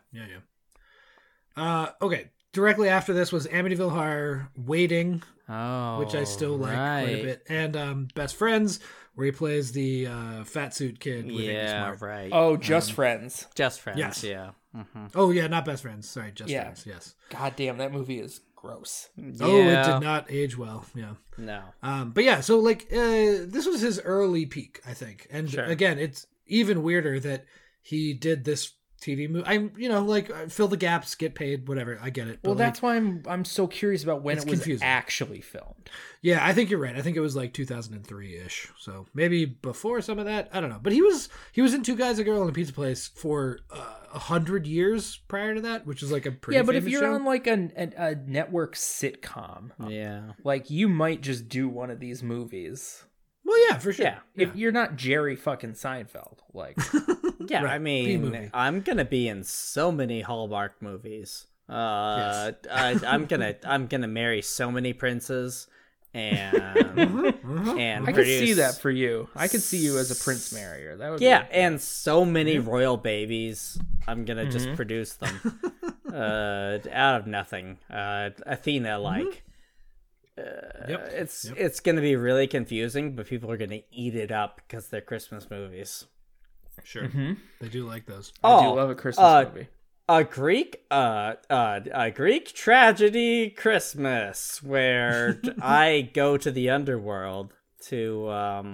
Okay. Directly after this was Amityville Horror, Waiting, Oh, which I still like quite a bit, and Best Friends, where he plays the fat suit kid. With Amy Yeah, Smart. right. Oh, Just Friends. Just Friends. yes. Yeah. Oh yeah, not Best Friends. Sorry, Just Yeah. Friends. Yes. God damn, that movie is gross. Oh, it Yeah. did not age well. Yeah. No. But yeah, so like this was his early peak, I think. And Sure. again, it's even weirder that he did this TV movie. I'm, like fill the gaps, get paid, whatever. I get it. But Well, like, that's why I'm so curious about when It's it was confusing. actually filmed. yeah, I think you're right. I think it was like 2003-ish. So maybe before some of that. I don't know. But he was in Two Guys, a Girl, and a Pizza Place for 100 years prior to that, which is like a pretty Yeah, but if famous you're show. on like a network sitcom, Yeah. like you might just do one of these movies. Well, yeah, for sure. Yeah, if you're not Jerry fucking Seinfeld, like Yeah, Right, I B-movie. mean, I'm gonna be in so many Hallmark movies. I'm gonna marry so many princes, and and I could see produce- that for you. I could see you as a prince marrier. That would Yeah, be, and so many royal babies. I'm gonna just produce them out of nothing. Athena, like. Yep. It's gonna be really confusing, but people are gonna eat it up because they're Christmas movies. Sure. They do like those. I do love a Christmas movie. A Greek tragedy Christmas where I go to the underworld to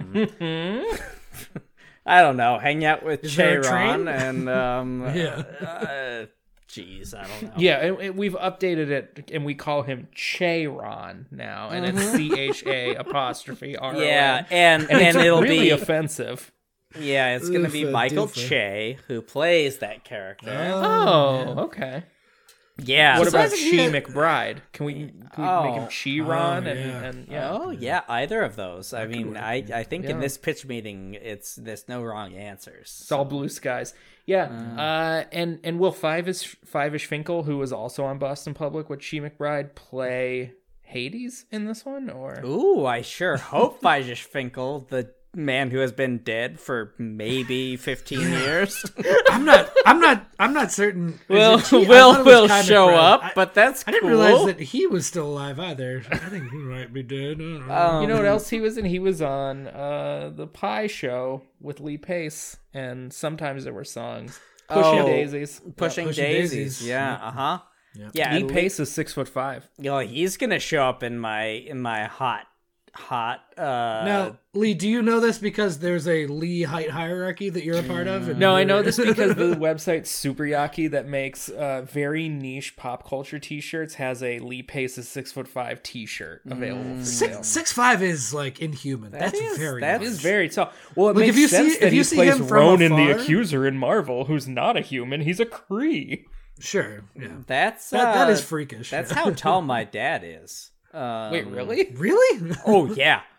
I don't know, hang out with Is there a Chiron train? and Yeah. jeez, I don't know. Yeah, and we've updated it, and we call him Chiron now, and it's CHA''RON. Yeah, and it's it'll really be offensive. yeah, it's gonna be Oofa Michael doofa. Che who plays that character. Oh, okay. Yeah, What so- about Chi McBride? Can we make him Chiron? Oh, and, yeah. and yeah. Oh yeah, either of those. I mean, I think in Yeah. this pitch meeting, there's no wrong answers. It's all blue skies. Yeah. And will Five-ish Finkel, who was also on Boston Public with Chi McBride, play Hades in this one? Or Ooh, I sure hope Vajish Finkel, the man who has been dead for maybe 15 years, I'm not certain. Is will it Chi? I thought it was Kai show McBride. up. I- But that's I didn't cool. realize that he was still alive either. I think he might be dead. I don't know. you know what else he was in? He was on the Pie Show with Lee Pace, and sometimes there were songs. Pushing Oh, Daisies. Pushing Pushing Daisies. Daisies. Yeah. Uh-huh. Yeah. Lee Pace is 6'5". He's gonna show up in my hot. Now, Lee, do you know this because there's a Lee height hierarchy that you're a part of? And No, I know you're- this because the website Super Yaki that makes very niche pop culture T-shirts has a Lee Pace's 6'5" T-shirt available for sale. 6'5" is like inhuman. That's is- very. that much. It is very tall. Well, it Like, makes if you sense see- that if he you see plays him from Ronan the afar- Accuser in Marvel, who's not a human. He's a Kree. Sure. Yeah. That That is freakish. That's how tall my dad is. Wait, really? Really? Oh yeah.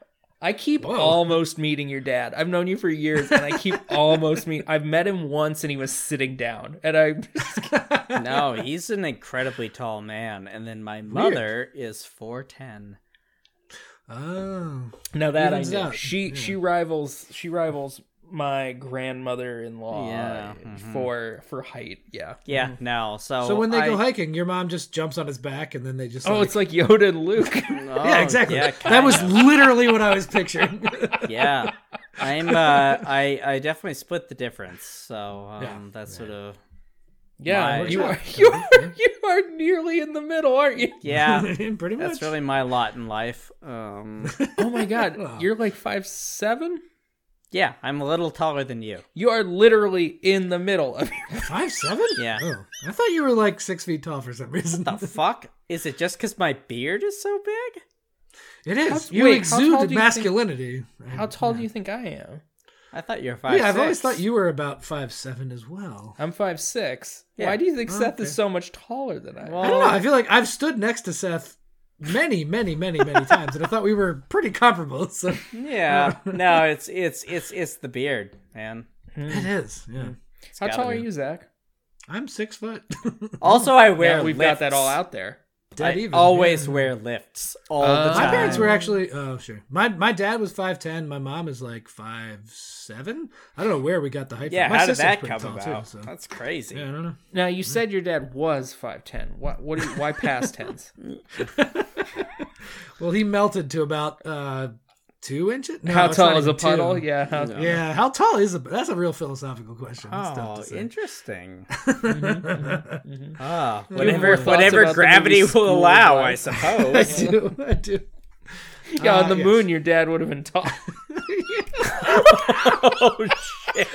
I keep Whoa. almost meeting your dad. I've known you for years, and I keep almost meeting. I've met him once, and he was sitting down, and I. No, he's an incredibly tall man, and then my mother is 4'10". Oh. Now that I Evens know, out. she rivals my grandmother-in-law Yeah, for height. Yeah. Yeah, no. So when they go hiking, your mom just jumps on his back and then they just. Oh, it's like Yoda and Luke. yeah, exactly. Yeah, that was literally what I was picturing. yeah. I definitely split the difference. So that's sort of Yeah, My- you are nearly in the middle, aren't you? yeah. Pretty much. That's really my lot in life. Oh my god, you're like 5'7"? Yeah, I'm a little taller than you. You are literally in the middle of 5'7"? Yeah. Oh, I thought you were like 6 feet tall for some reason. The fuck? Is it just because my beard is so big? It is. How- You wait, how tall exude do you masculinity. How tall do you think I am? I thought you were 5'6". Yeah, I've always thought you were about 5'7" as well. I'm 5'6". Yeah. Why do you think Seth okay. is so much taller than I am? Well, I don't know. I feel like I've stood next to Seth many times, and I thought we were pretty comparable. So Yeah. No, it's the beard, man. it is. Yeah, How gotta tall are be. you, Zach? I'm 6 foot. Also, I wear Yeah, we've lifts. got that all out there. Dead I even, always yeah. wear lifts all the My time. parents were actually. Oh, sure. My dad was 5'10". My mom is like 5'7". I don't know where we got the height. Yeah, from. My how did sister's that pretty come tall, about? Too, so. That's crazy. Yeah, I don't know. Now, you said your dad was 5'10". Why past tense? Well, he melted to about 2 inches. No, How it's not tall is a even puddle? 2. Yeah. Yeah, how tall is a? That's a real philosophical question. It's tough Oh, to say. interesting. Mm-hmm. Ah, You have more thoughts whatever about the gravity movie will School allow, Life. I suppose. I do. Yeah, on the yes. moon, your dad would have been tall. Oh shit!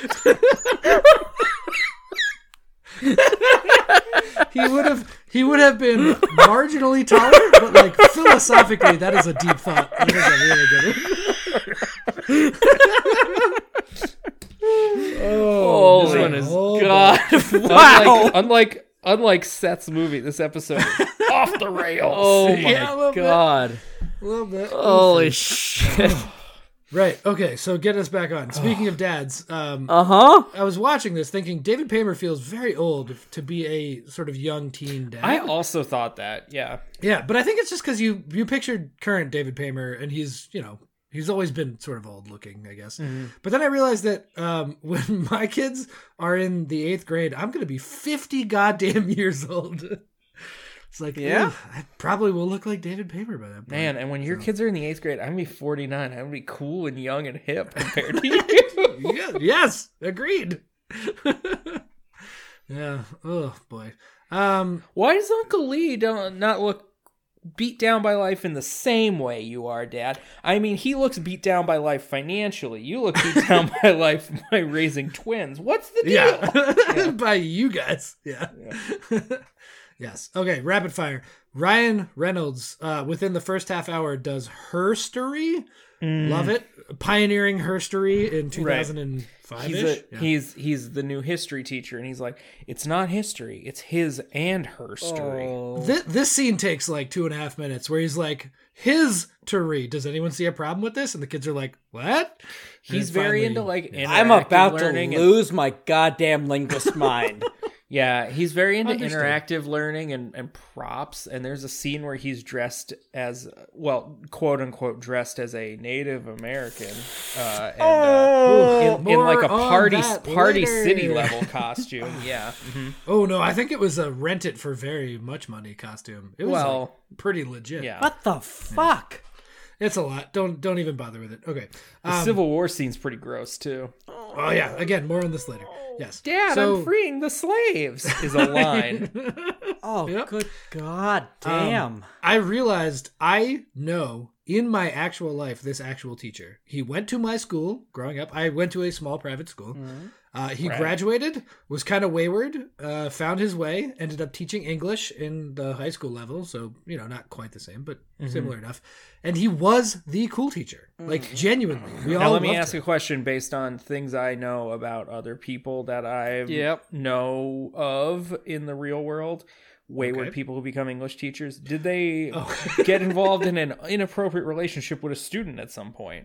He would have been marginally taller, but like philosophically, that is a deep thought. That is a really good one. Oh, this one is hold God. Wow. Unlike Seth's movie, this episode is off the rails. Oh my Yeah, a little bit. god! A little bit. Holy shit! Right. Okay. So get us back on. Speaking of dads, Uh-huh. I was watching this thinking David Paymer feels very old to be a sort of young teen dad. I also thought that. Yeah. Yeah, but I think it's just because you pictured current David Paymer, and he's he's always been sort of old looking, I guess. But then I realized that when my kids are in the 8th grade, I'm going to be 50 goddamn years old. It's like, Yeah. I probably will look like David Paymer by that point. Man, and when your kids are in the 8th grade, I'm going to be 49. I'm going to be cool and young and hip compared to you. Yeah, yes, agreed. Yeah. Oh boy. Why does Uncle Lee not look beat down by life in the same way you are, Dad? I mean, he looks beat down by life financially. You look beat down by life by raising twins. What's the deal? Yeah. By you guys. Yeah. Yes. Okay. Rapid fire. Ryan Reynolds, within the first half hour, does herstory. Love it. Pioneering herstory in 2005. He's the new history teacher, and he's like, it's not history, it's his and her story. Oh. This scene takes like 2.5 minutes where he's like, his story. Does anyone see a problem with this? And the kids are like, what? He's And very finally- into like I'm interactive about learning to and- lose my goddamn linguist mind. Yeah, he's very into Understood. interactive learning and props. And there's a scene where he's dressed as, well, quote unquote, dressed as a Native American, in More like a on party that later. city level costume. Yeah. Mhm. Oh no, I think it was a rent it for very much money costume. It was Well, like, pretty legit. Yeah. What the fuck? It's a lot. Don't even bother with it. Okay. The Civil War scene's pretty gross too. Oh yeah. Again, more on this later. Yes. Dad, So- I'm freeing the slaves is a line. Oh, Yep. good god damn. I realized I know in my actual life this actual teacher. He went to my school growing up. I went to a small private school. He graduated, was kind of wayward, found his way, ended up teaching English in the high school level. So, not quite the same, but similar enough. And he was the cool teacher. Like, genuinely. We Now all let me loved ask him. a question based on things I know about other people that I Yep. know of in the real world. Wayward Okay. people who become English teachers. Did they get involved in an inappropriate relationship with a student at some point?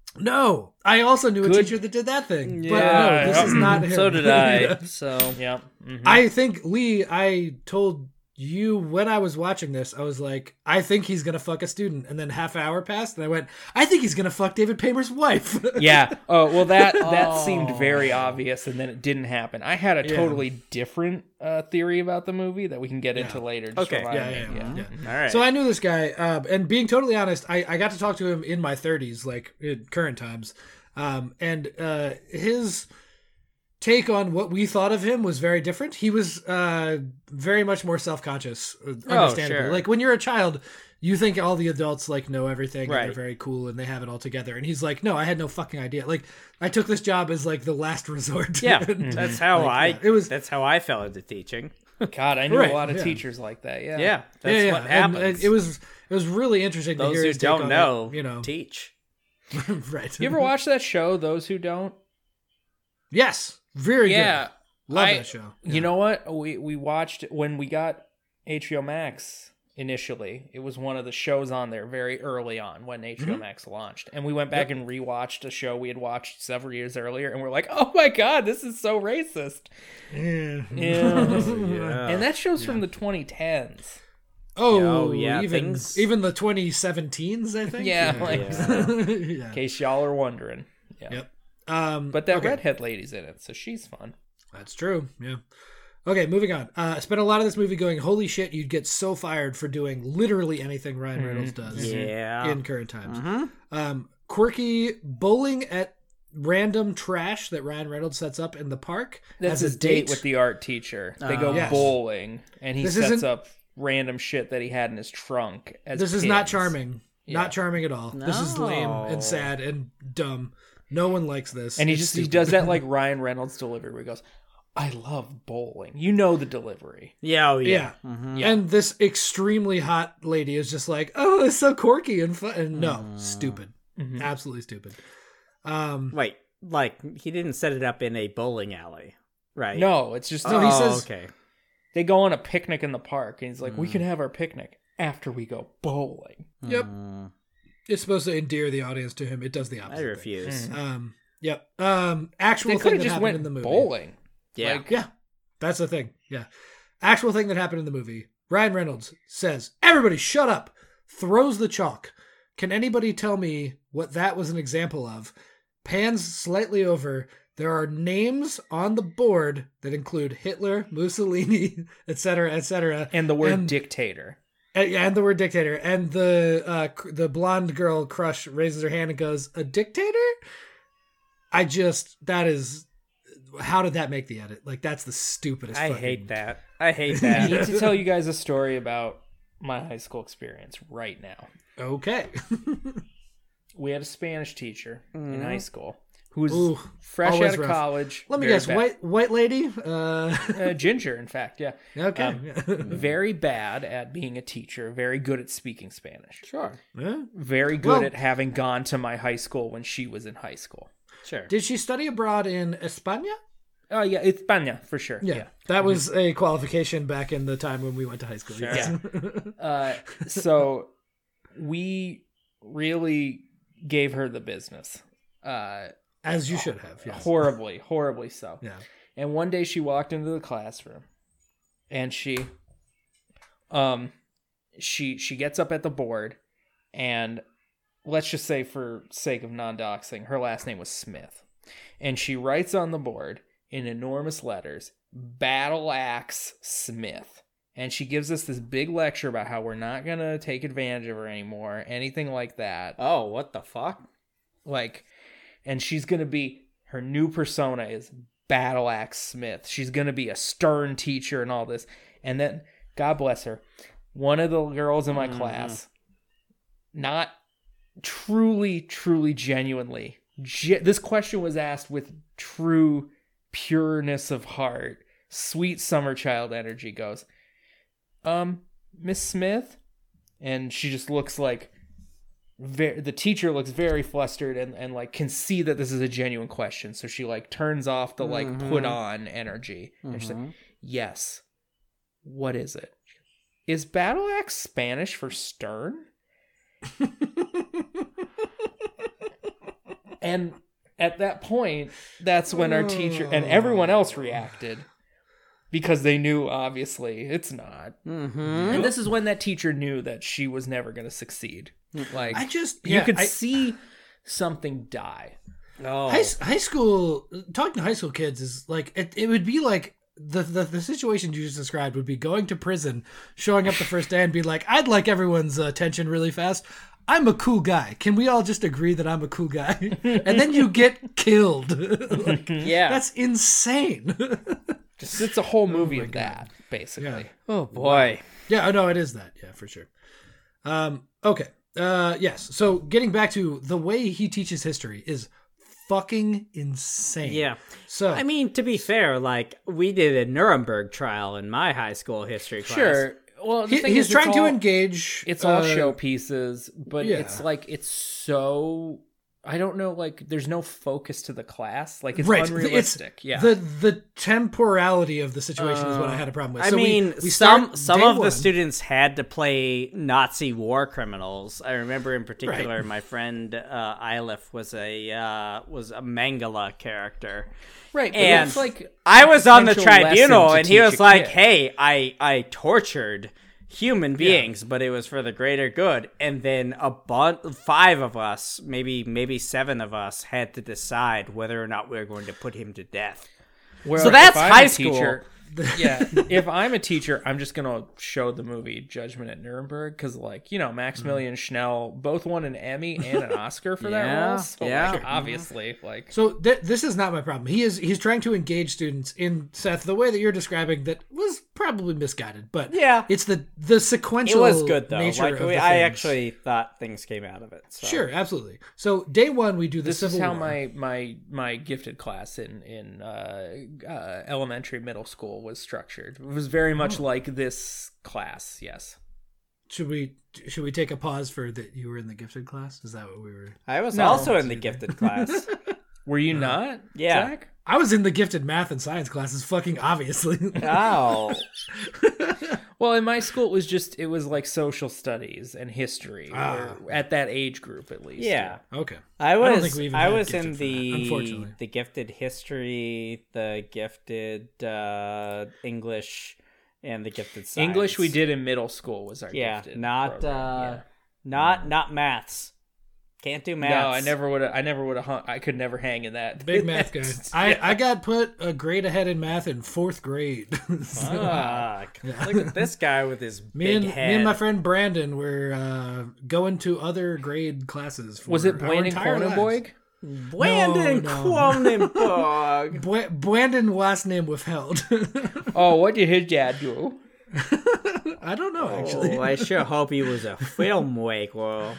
No, I also knew a Good. teacher that did that thing. But Yeah. no, this is not him. So did I. So Yeah. I think, Lee, I told you when I was watching this, I was like, I think he's going to fuck a student. And then half an hour passed, and I went, I think he's going to fuck David Paymer's wife. Yeah. Oh, well, that seemed very obvious, and then it didn't happen. I had a Yeah. totally different theory about the movie that we can get into later. Just Okay. remind me. Yeah. all right. So I knew this guy, and being totally honest, I got to talk to him in my 30s, like in current times. And his take on what we thought of him was very different. He was very much more self-conscious, understandably. sure. Like when you're a child, you think all the adults like know everything Right. and they're very cool and they have it all together. And he's like, no, I had no fucking idea. Like I took this job as like the last resort. yeah, And, that's how like, yeah, it was. That's how I fell into teaching. God, I knew Right, a lot of yeah. teachers like that. Yeah. Yeah, that's yeah, what and happens. it was really interesting to Those hear who his take don't on know, it, you know, teach. right. You ever watch that show, Those Who Don't? Yes, very Yeah. good. Love I- that show. You know what? We watched when we got HBO Max initially. It was one of the shows on there very early on when HBO Max launched. And we went back and rewatched a show we had watched several years earlier, and we're like, oh my God, this is so racist. Yeah. Yeah. And that show's from the 2010s. Oh, yeah, even things- even the 2017s, I think. Yeah, like, Yeah. in case y'all are wondering. Yeah. Yep. But that okay. redhead lady's in it, so she's fun. That's true. Yeah. Okay, moving on. I spent a lot of this movie going, holy shit, you'd get so fired for doing literally anything Ryan Reynolds does Yeah. in current times. Quirky bowling at random trash that Ryan Reynolds sets up in the park. That's as a his date with the art teacher. They go Yes. bowling, and he This sets isn't- up random shit that he had in his trunk. As This is not kids. charming. Yeah. Not charming at all. This is lame No. and sad and dumb. No one likes this. And he It's just he stupid. does that like Ryan Reynolds delivery where he goes, "I love bowling." You know the delivery. Yeah, oh, Yeah. yeah. And this extremely hot lady is just like, oh, it's so quirky and fun. And no, stupid. Absolutely stupid. Wait, like he didn't set it up in a bowling alley, right? No, it's just No, he Oh, says- okay. they go on a picnic in the park, and he's like, "We can have our picnic after we go bowling." Yep. It's supposed to endear the audience to him. It does the I opposite. refuse. Yep. Actual They thing could have that just happened went in the movie. bowling. Yeah. Like, Yeah. That's the thing. Yeah. Actual thing that happened in the movie. Ryan Reynolds says, everybody shut up. Throws the chalk. Can anybody tell me what that was an example of? Pans slightly over. There are names on the board that include Hitler, Mussolini, etc., etc. and the word dictator. And the word dictator. And the blonde girl crush raises her hand and goes, a dictator? How did that make the edit? Like, that's the stupidest I fucking- hate that. I hate I need that. to tell you guys a story about my high school experience right now. Okay. We had a Spanish teacher in high school who was Ooh, fresh always out of rough. college. Let me very guess, bad- white lady? ginger, in fact, yeah. Okay. Very bad at being a teacher, very good at speaking Spanish. Sure. Yeah. Very good Well- at having gone to my high school when she was in high school. Sure. Did she study abroad in España? Oh, yeah, España, for sure. Yeah. Yeah. That was a qualification back in the time when we went to high school. Yes. So we really gave her the business. As you should have. Yes. Horribly so. Yeah. And one day she walked into the classroom and she gets up at the board, and let's just say for sake of non-doxing, her last name was Smith. And she writes on the board in enormous letters, Battle Axe Smith. And she gives us this big lecture about how we're not going to take advantage of her anymore, anything like that. Oh, what the fuck? Like, and she's going to be, her new persona is Battle Axe Smith. She's going to be a stern teacher and all this. And then, God bless her, one of the girls in my class, not truly genuinely, this question was asked with true pureness of heart, sweet summer child energy, goes, Miss Smith? And she just looks like, the teacher looks very flustered and like can see that this is a genuine question. So she like turns off the like put on energy. And she's like, yes. What is it? Is Battle Axe Spanish for stern? And at that point, that's when our teacher and everyone else reacted because they knew, obviously, it's not. Mm-hmm. And this is when that teacher knew that she was never going to succeed. Like, you could see something die. Oh. High school, talking to high school kids is like, it would be like the situation you just described would be going to prison, showing up the first day and be like, I'd like everyone's attention really fast. I'm a cool guy. Can we all just agree that I'm a cool guy? And then you get killed. Like, Yeah. That's insane. It's a whole movie of that, basically. Yeah. Oh boy. Yeah, no, it is that. Yeah, for sure. Okay. Yes. So getting back to the way he teaches history is fucking insane. Yeah. So I mean, to be fair, like we did a Nuremberg trial in my high school history class. Sure. Well, the thing he's is, trying it's to all- engage. It's all showpieces, but yeah. it's like it's so. I don't know. Like, there's no focus to the class. Like, it's Right. unrealistic. Yeah. The temporality of the situation is what I had a problem with. I So mean, we some start day of the one. students had to play Nazi war criminals. I remember in particular, my friend Eilif was a Mangala character. right. But And it's like I was on the potential tribunal, lesson to and he teach was a like, kid. "Hey, I tortured human beings, but it was for the greater good." And then 5 of us, maybe 7 of us, had to decide whether or not we were going to put him to death. Where So if that's I'm high a school. teacher- yeah. If I'm a teacher, I'm just gonna show the movie Judgment at Nuremberg because, like, you know, Maximilian Schnell both won an Emmy and an Oscar for that Yeah, role. So, yeah. like, obviously, like, So this is not my problem. He's trying to engage students in, Seth, the way that you're describing that was probably misguided, but Yeah. it's the sequential. It was good though. Nature Like of the I things. actually thought things came out of it. So. Sure, absolutely. So day one we do the this is Civil how War. my gifted class in elementary middle school was structured. It was very much like this class. Yes. Should we take a pause for that? You were in the gifted class. Is that what we were? I was No. also in the gifted class. Were you not? Yeah. Zach? I was in the gifted math and science classes. Fucking obviously. Oh. Well, in my school, it was like social studies and history, or at that age group at least. Yeah. Okay. I don't was think we even I had was gifted in for that, unfortunately. the gifted history, the gifted English, and the gifted science. English we did in middle school was our Yeah, gifted not program. not maths. Can't do maths. No, I never would have hung. I could never hang in that. Big math guy. I got put a grade ahead in math in 4th grade. So, Fuck. Look at this guy with his me big and head. me and my friend Brandon were going to other grade classes. For Was it our Blaine entire lives. Cronenberg? Brandon No. Cronenberg. Brandon last name withheld. Oh, what did his dad do? I don't know actually. Oh, I sure hope he was a film maker.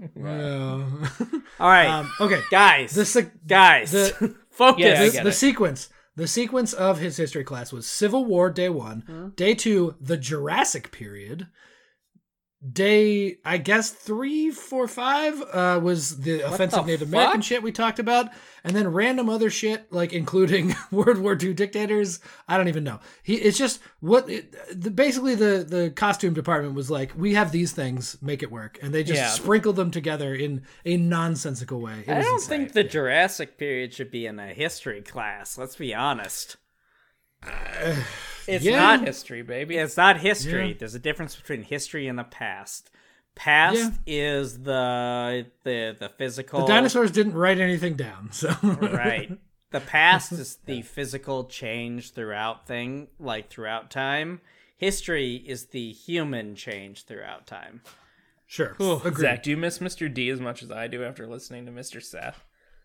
No. All right, Okay, guys. Guys, the- focus. Yeah, I the, get the it. sequence. The sequence of his history class was Civil War, day 1. Day 2, the Jurassic period. Day, I guess 3, 4, 5 was the offensive the Native American fuck? shit we talked about, and then random other shit like including World War II dictators. I don't even know. It's just basically the costume department was like, we have these things, make it work, and they just Yeah. sprinkled them together in a nonsensical way. It I was don't insane. think the Jurassic period should be in a history class. Let's be honest. It's yeah. not. History, baby. It's not history. Yeah. There's a difference between history and the past. Past is the physical. The dinosaurs didn't write anything down, so Right. The past is the physical change throughout time. History is the human change throughout time. Sure. Agreed. Zach, do you miss Mr. D as much as I do after listening to Mr. Seth?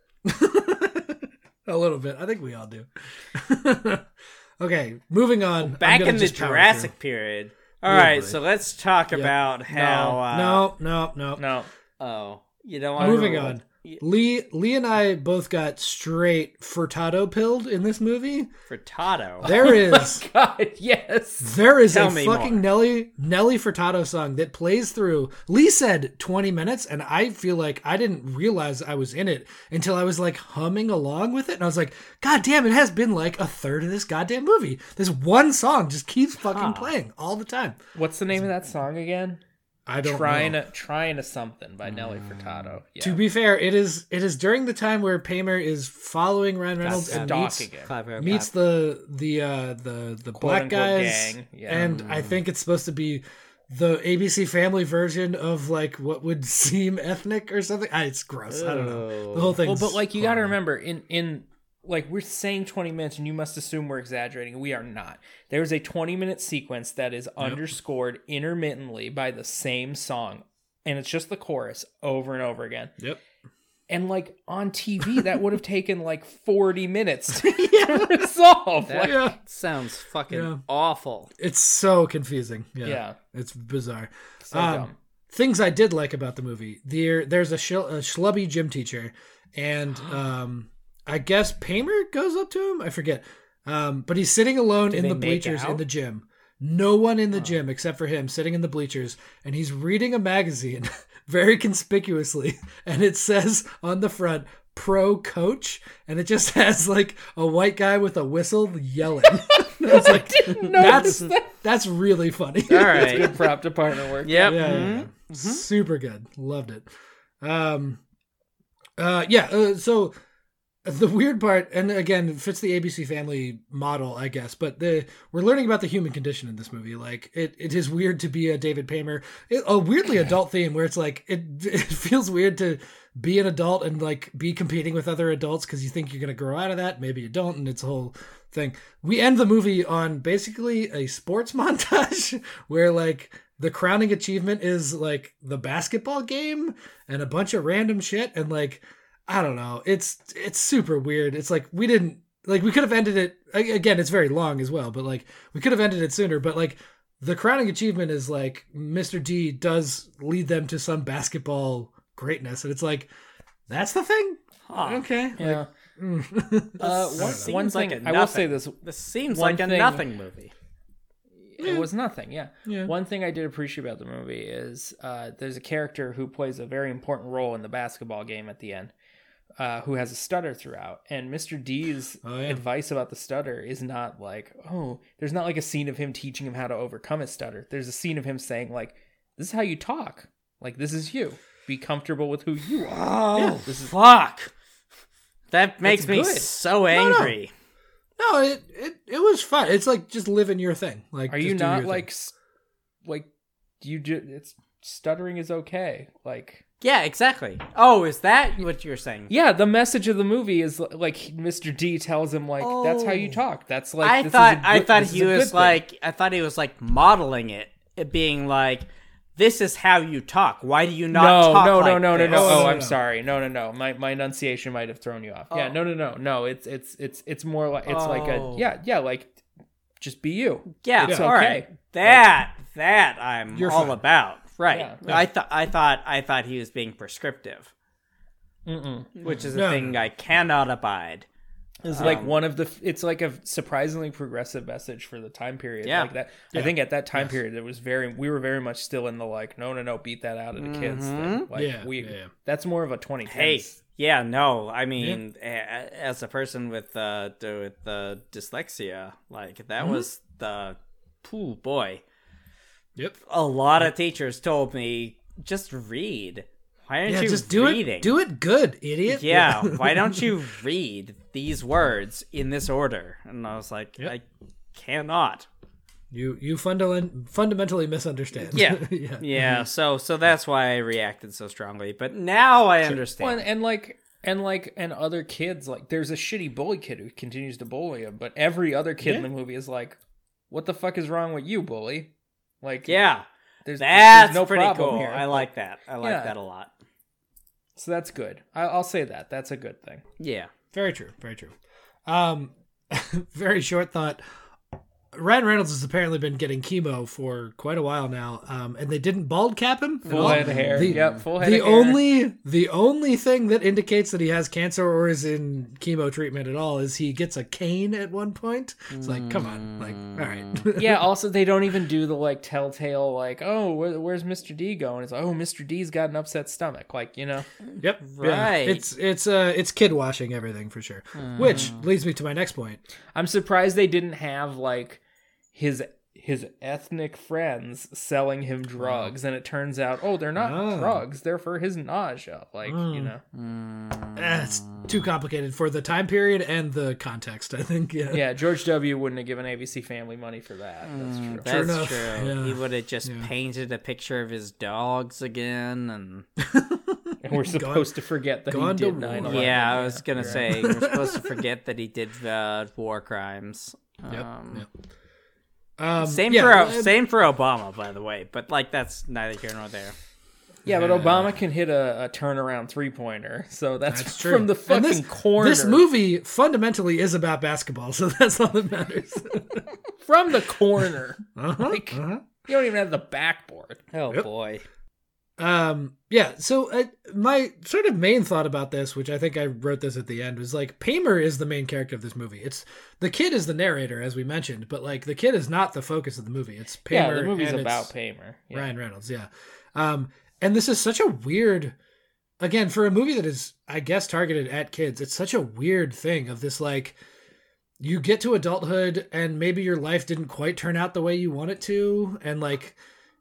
A little bit. I think we all do. Okay, moving on. I'm Back gonna in the just power Jurassic through. period. All right, boy. so let's talk about how. No. No. Oh, you don't want Moving on. Lee and I both got straight Furtado pilled in this movie. Furtado. There is God, yes. there is Tell a me fucking Nelly Furtado song that plays through. Lee said 20 minutes, and I feel like I didn't realize I was in it until I was like humming along with it, and I was like, God damn, it has been like a third of this goddamn movie. This one song just keeps fucking playing all the time. What's the name of that song again? I don't know. Trying to something by Nelly Furtado. Yeah. To be fair, it is during the time where Paymer is following Ryan Reynolds and stalking meets the black guys, gang. Yeah. and I think it's supposed to be the ABC Family version of like what would seem ethnic or something. It's gross. I don't know. The whole thing. Well, but like you got to remember in like we're saying 20 minutes and you must assume we're exaggerating. We are not. There's a 20-minute sequence that is underscored intermittently by the same song. And it's just the chorus over and over again. Yep. And like on TV, that would have taken like 40 minutes to resolve. That sounds fucking awful. It's so confusing. Yeah. It's bizarre. So dumb. Things I did like about the movie. There's a schlubby gym teacher, and I guess Paymer goes up to him. I forget. But he's sitting alone in the bleachers in the gym. No one in the gym except for him sitting in the bleachers, and he's reading a magazine very conspicuously, and it says on the front pro coach, and it just has like a white guy with a whistle yelling. It's like that's really funny. All right. That's good prop department work. Yep. Yeah, Mm-hmm. Super good. Loved it. So the weird part, and again, it fits the ABC Family model, I guess, but we're learning about the human condition in this movie. Like, it is weird to be a David Paymer. A weirdly adult theme where it's like, it feels weird to be an adult and like be competing with other adults because you think you're going to grow out of that. Maybe you don't, and it's a whole thing. We end the movie on basically a sports montage where like the crowning achievement is like the basketball game and a bunch of random shit, and like, I don't know. It's super weird. It's like we could have ended it again. It's very long as well, but like we could have ended it sooner. But like the crowning achievement is like Mr. D does lead them to some basketball greatness, and it's like that's the thing. Huh. Okay. Yeah. One thing I will say this. This seems one like a thing- nothing movie. It was nothing, yeah. Yeah. One thing I did appreciate about the movie is there's a character who plays a very important role in the basketball game at the end, who has a stutter throughout. And Mr. D's advice about the stutter is not like, there's not like a scene of him teaching him how to overcome his stutter. There's a scene of him saying like, this is how you talk. Like, this is you. Be comfortable with who you are. Fuck. That makes me good. so angry. No, it was fun. It's like just living your thing. Like, Are just you do not your like, thing. it's stuttering is okay. Like, Yeah, exactly. Oh, is that what you're saying? yeah, the message of the movie is like Mr. D tells him like that's how you talk. That's like I this thought is a good- I this thought is he a good was thing. like modeling it being like, this is how you talk. Why do you not talk no, like no. this? Oh, no, I'm no. sorry. No. My enunciation might have thrown you off. Yeah, no. It's more like it's like a like just be you. Yeah, it's all okay. right. That I'm You're all fine. about. Right. Yeah. I thought he was being prescriptive, which is a No, thing no. I cannot abide. It's like one of the. It's like a surprisingly progressive message for the time period. Yeah. Like that. I think at that time period, it was we were very much still in the like, no, beat that out of the kids thing. Like Yeah. that's more of a 2010s. Hey, yeah, no, I mean, as a person with dyslexia, like that was the, boy. Yep. A lot of teachers told me, just read. Why aren't Yeah, you just do reading? it. Do it good, idiot. Yeah, why don't you read these words in this order? And I was like, I cannot. You fundamentally misunderstand. Yeah. yeah. Yeah, so that's why I reacted so strongly. But now I understand. Well, and other kids, like there's a shitty bully kid who continues to bully him, but every other kid in the movie is like, what the fuck is wrong with you, bully? Like, Yeah, there's that's no pretty problem cool. here. I like that. I like Yeah. that a lot. So that's good. I'll say that. That's a good thing. Yeah. Very true. Very true. Very short thought. Ryan Reynolds has apparently been getting chemo for quite a while now, and they didn't bald cap him. at Full all. head of hair. Full head The of hair. the only thing that indicates that he has cancer or is in chemo treatment at all is he gets a cane at one point. It's like, come on, like, all right. Yeah, also they don't even do the like telltale like, oh, where's Mr. D going? It's like, oh, Mr. D's got an upset stomach, like, you know. Yep. Yeah. Right. It's kid washing everything for sure. Which leads me to my next point. I'm surprised they didn't have like his his ethnic friends selling him drugs, and it turns out, they're not drugs, they're for his nausea. Like, you know. It's too complicated for the time period and the context, I think. Yeah, George W. wouldn't have given ABC Family money for that. That's true. That's true. Yeah. He would have just painted a picture of his dogs again, and And we're supposed to forget that he gone to did war. 9/11. yeah, I was gonna say we're supposed to forget that he did war crimes. Same for Obama, by the way, but like that's neither here nor there. Yeah, but Obama can hit a turnaround 3-pointer, so that's true. from the And fucking corner. This movie fundamentally is about basketball, so that's all that matters. From the corner. Like, you don't even have the backboard. Oh boy. So my sort of main thought about this, which I think I wrote this at the end, was like Paymer is the main character of this movie. It's the kid is the narrator, as we mentioned, but like the kid is not the focus of the movie. It's Paymer. Yeah, the movie's and about it's Paymer. Yeah. Ryan Reynolds, yeah. And this is such a weird, again, for a movie that is, I guess, targeted at kids, it's such a weird thing of this, like, you get to adulthood and maybe your life didn't quite turn out the way you want it to, and like,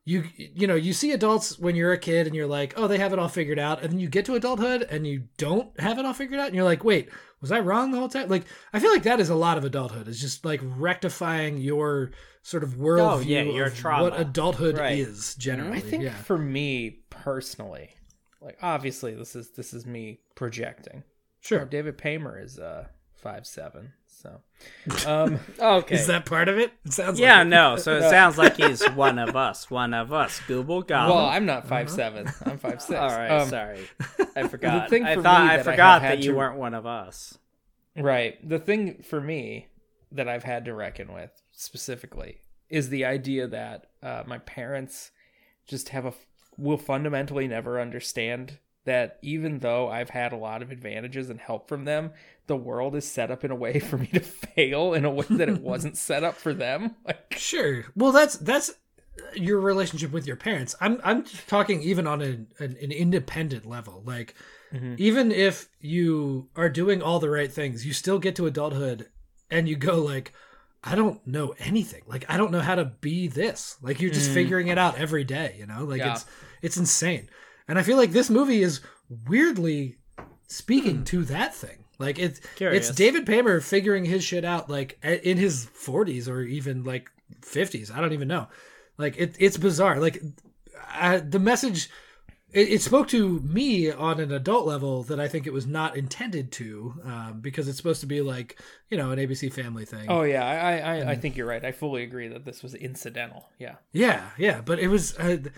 you see adults when you're a kid and you're like, oh, they have it all figured out, and then you get to adulthood and you don't have it all figured out, and you're like, wait, was I wrong the whole time? Like, I feel like that is a lot of adulthood. It's just like rectifying your sort of worldview your of trauma. what adulthood Right. is generally. I think for me personally, like obviously this is me projecting. Sure. David Paymer is 5'7", so Okay. Is that part of it? It sounds yeah, like it. no. So it sounds like he's one of us. Google Gobble. well, I'm not 5'7". I'm 5'6". All right, sorry. I forgot. thing I for thought me I that I forgot have that had you to- weren't one of us. Right. The thing for me that I've had to reckon with specifically is the idea that my parents just will fundamentally never understand that even though I've had a lot of advantages and help from them, the world is set up in a way for me to fail in a way that it wasn't set up for them. Like, Sure. Well, that's your relationship with your parents. I'm talking even on an independent level. Like, even if you are doing all the right things, you still get to adulthood and you go like, I don't know anything. Like, I don't know how to be this. Like, you're just figuring it out every day, you know? Like, it's insane. And I feel like this movie is weirdly speaking to that thing. Like, it's David Paymer figuring his shit out, like, in his 40s or even, like, 50s. I don't even know. Like, it's bizarre. Like, the message... It spoke to me on an adult level that I think it was not intended to, because it's supposed to be like, an ABC Family thing. oh yeah, I think you're right. I fully agree that this was incidental. Yeah. Yeah, but it was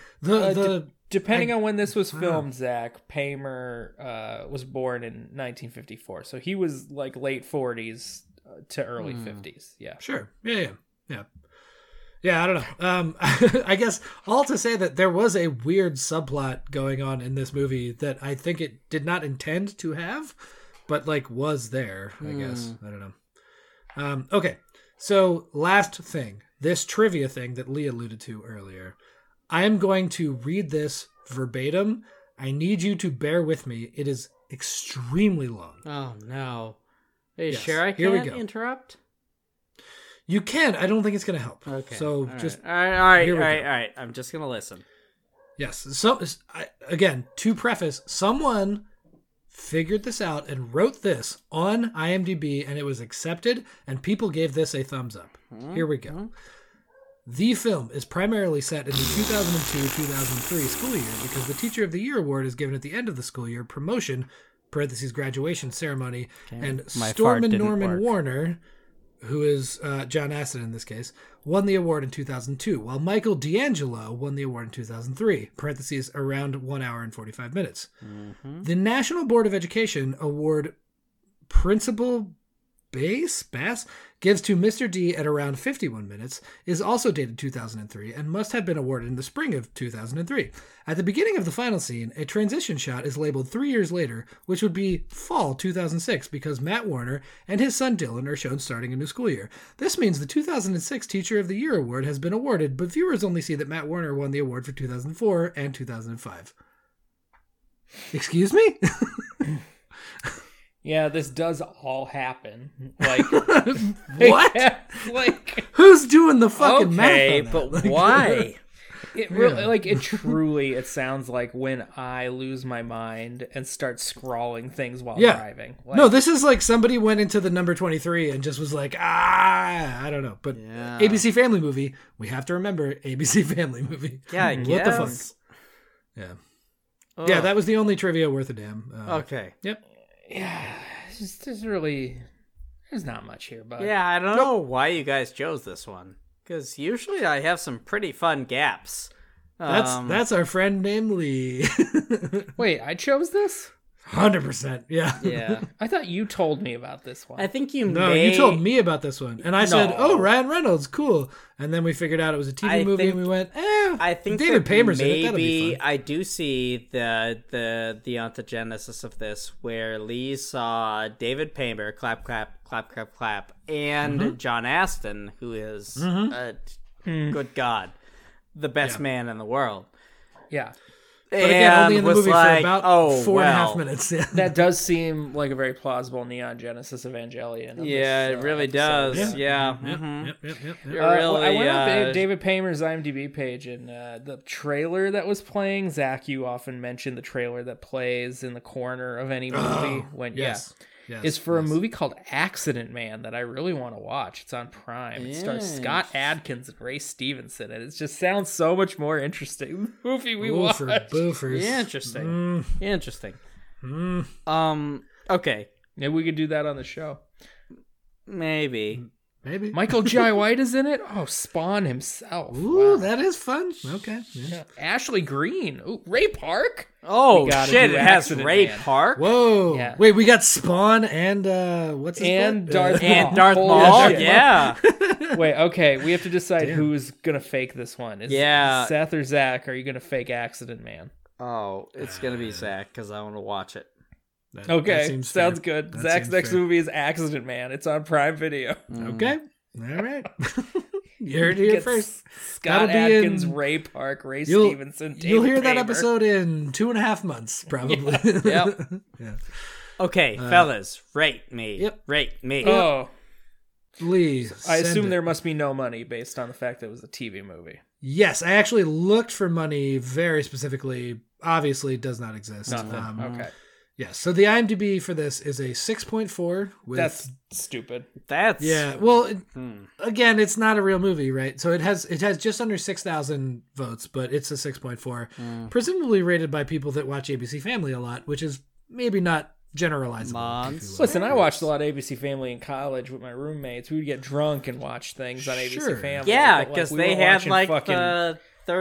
Depending on when this was filmed, Zach, Paymer was born in 1954, so he was like late 40s to early 50s. Yeah. Sure. Yeah. Yeah, I don't know. I guess all to say that there was a weird subplot going on in this movie that I think it did not intend to have, but like was there, I guess. I don't know. Okay, so last thing, this trivia thing that Lee alluded to earlier. I am going to read this verbatim. I need you to bear with me. It is extremely long. Oh no! Are you Yes. sure I Here we can't go. interrupt? You can. I don't think it's going to help. Okay. So all just right. All right. here we go. All right. I'm just gonna listen. Yes. So again, to preface, someone figured this out and wrote this on IMDb, and it was accepted, and people gave this a thumbs up. Here we go. The film is primarily set in the 2002-2003 school year because the Teacher of the Year award is given at the end of the school year. Promotion (parentheses graduation ceremony) and My fart Stormin didn't Norman work. Warner, who is John Astin in this case, won the award in 2002, while Michael D'Angelo won the award in 2003, parentheses around 1 hour and 45 minutes. The National Board of Education award Principal Bass gives to Mr. D at around 51 minutes, is also dated 2003, and must have been awarded in the spring of 2003. At the beginning of the final scene, a transition shot is labeled 3 years later, which would be fall 2006, because Matt Warner and his son Dylan are shown starting a new school year. This means the 2006 Teacher of the Year award has been awarded, but viewers only see that Matt Warner won the award for 2004 and 2005. Excuse me? Yeah, this does all happen. Like What? like Who's doing the fucking Okay, math on that? but why? it really, like it truly it sounds like when I lose my mind and start scrawling things while Yeah. driving. Like, No, this is like somebody went into the number 23 and just was like, I don't know. But Yeah. ABC Family Movie, we have to remember ABC Family Movie. Yeah, I What the fuck? guess. Yeah. Ugh. Yeah, that was the only trivia worth a damn. Okay. Yep. yeah, there's really there's not much here, but Yeah, I don't know why you guys chose this one. Because usually I have some pretty fun gaps. That's our friend named Lee. wait, I chose this? 100%. Yeah. Yeah. I thought you told me about this one. I think you No, may... you told me about this one. And I said, No. oh, Ryan Reynolds, cool. And then we figured out it was a TV I movie think- and we went, I think David that Paymer's in it. That'll be maybe fun. I do see the ontogenesis of this, where Lee saw David Paymer, clap, clap, clap, clap, clap, and Mm-hmm. John Aston, who is, good God, the best man in the world. yeah. But again, only in the was movie like, for about oh, 4.5 minutes. Yeah. That does seem like a very plausible Neon Genesis Evangelion. of Yeah, this, it really episode. does. Yeah. Yep, mhm. yep. You're Well, I really, went on David Paymer's IMDb page, and the trailer that was playing, Zach, you often mentioned the trailer that plays in the corner of any movie. Yes. Is for a movie called Accident Man that I really want to watch. It's on Prime. It stars Scott Adkins and Ray Stevenson, and it just sounds so much more interesting than the movie we watched. Boofers. Interesting. Interesting. Okay. Maybe we could do that on the show. Maybe. Maybe. Michael Jai White is in it. Oh, Spawn himself. Ooh, Wow. that is fun. Okay. Yeah. Yeah. Ashley Greene. Ooh, Ray Park. Oh, We gotta shit. do It has Accident Ray Man. Park. Whoa. Yeah. Wait, we got Spawn and what's his And butt? Darth And Maul. Darth Holy Maul. shit. Yeah. Wait, okay. We have to decide who's gonna fake this one. Is Yeah. Seth or Zach? Are you gonna fake Accident Man? Oh, it's going to be Zach because I want to watch it. That Okay, seems sounds fair. good. That Zach's seems next fair. movie is Accident Man. It's on Prime Video. Okay. All right. You heard it here Get first. Scott That'll be Adkins, in- Ray Park, Ray You'll- Stevenson. David You'll hear that Paymer. episode in 2.5 months, probably. Yep. Yeah. Okay, fellas, rate me. Yep. Rate me. Oh, Lee. I send assume it. there must be no money based on the fact that it was a TV movie. Yes, I actually looked for money very specifically. Obviously, it does not exist. Nothing. Okay, Yes. So the IMDb for this is a 6.4 with that's stupid. That's yeah. Well, again, it's not a real movie, right? So it has just under 6,000 votes, but it's a 6.4, presumably rated by people that watch ABC Family a lot, which is maybe not generalizable. Mons. if you will. Listen, I watched a lot of ABC Family in college with my roommates. We would get drunk and watch things on ABC Sure. Family. Yeah, but, like, because we they weren't had watching like fucking... the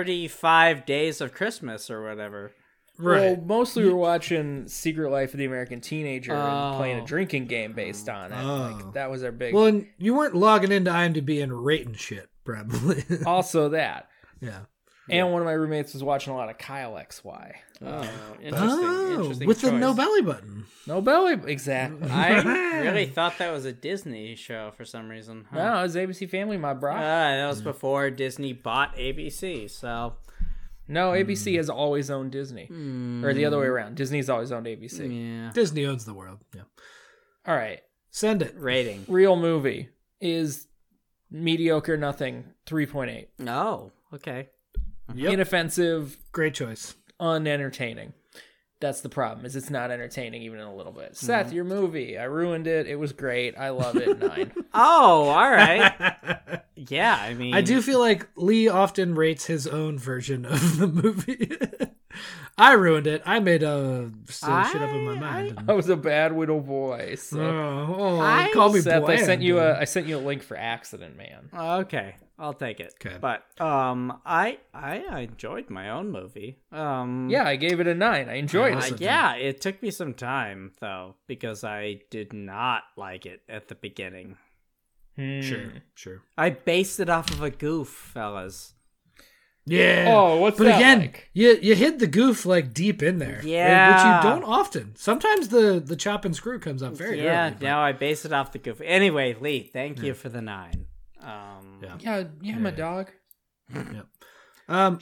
35 days of Christmas or whatever. Well, Right. mostly we were watching Secret Life of the American Teenager and playing a Oh. drinking game based on it. Oh. Like, that was our big. Well, and you weren't logging into IMDb and rating shit, probably. Also that. Yeah. And one of my roommates was watching a lot of Kyle XY. Oh, interesting. Oh, interesting with the choice. no belly button. No belly, exactly. I really thought that was a Disney show for some reason. Huh? No, it was ABC Family, my bro. That was before Disney bought ABC, so No, ABC has always owned Disney. Or the other way around. Disney's always owned ABC. yeah. Disney owns the world. Yeah. All right. Send it. Rating. Real movie is mediocre, nothing, 3.8. Oh, okay. Yep. Inoffensive, Great choice. unentertaining. That's the problem, is it's not entertaining even a little bit. Seth, your movie. I ruined it. It was great. I love it. 9. Oh, all right. Yeah, I mean, I do feel like Lee often rates his own version of the movie. I ruined it. I made silly shit up in my mind. I was a bad little boy. So. Call me Seth, bland. I sent you a link for Accident Man. Okay, I'll take it. Okay. But I enjoyed my own movie. Yeah, I gave it a 9. I enjoyed it. Yeah, it took me some time though because I did not like it at the beginning. Sure. I based it off of a goof, fellas. Yeah. Oh, what's but that again, like? you hid the goof like deep in there. Yeah. Which you don't often. Sometimes the chop and screw comes up very Yeah, early. but- now I base it off the goof. Anyway, Lee, thank you for the 9. Yeah, my dog. OG.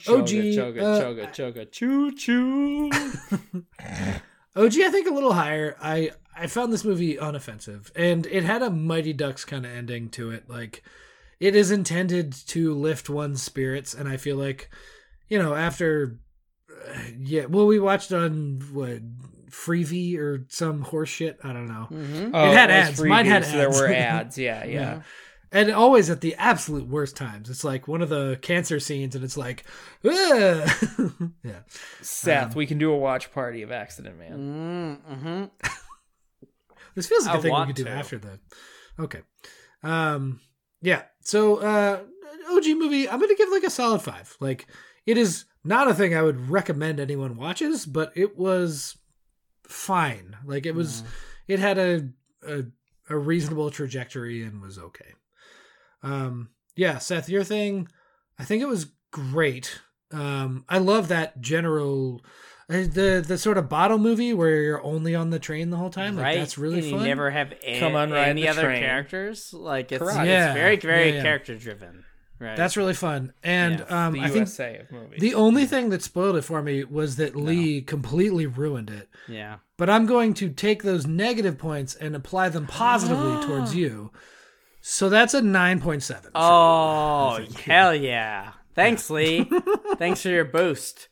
Choga, choo choo. OG, I think a little higher. I found this movie unoffensive, and it had a Mighty Ducks kind of ending to it. Like, it is intended to lift one's spirits, and I feel like, after, we watched on Freevee or some horse shit. I don't know. Mm-hmm. It had ads. Mine had ads. So there were ads. Yeah. And always at the absolute worst times. It's like one of the cancer scenes, and it's like, yeah. Seth, we can do a watch party of Accident Man. Mm-hmm. This feels like a thing we want could do to. after the. Okay. Yeah. So, OG movie, I'm going to give like a solid 5. Like, it is not a thing I would recommend anyone watches, but it was fine. Like, it was, it had a reasonable trajectory and was okay. Yeah, Seth, your thing, I think it was great. I love that general, the sort of bottle movie where you're only on the train the whole time. Like, Right? that's really and fun. You never have Come on, ride any the other train. characters. Like, it's, Correct. Yeah. it's very, very Yeah. character driven. Right. That's really fun. And Yes, The I think USA of movies. the only thing that spoiled it for me was that Lee completely ruined it. yeah. But I'm going to take those negative points and apply them positively towards you. So that's a 9.7. for Oh, you, I think. hell yeah. Thanks, Lee. Thanks for your boost.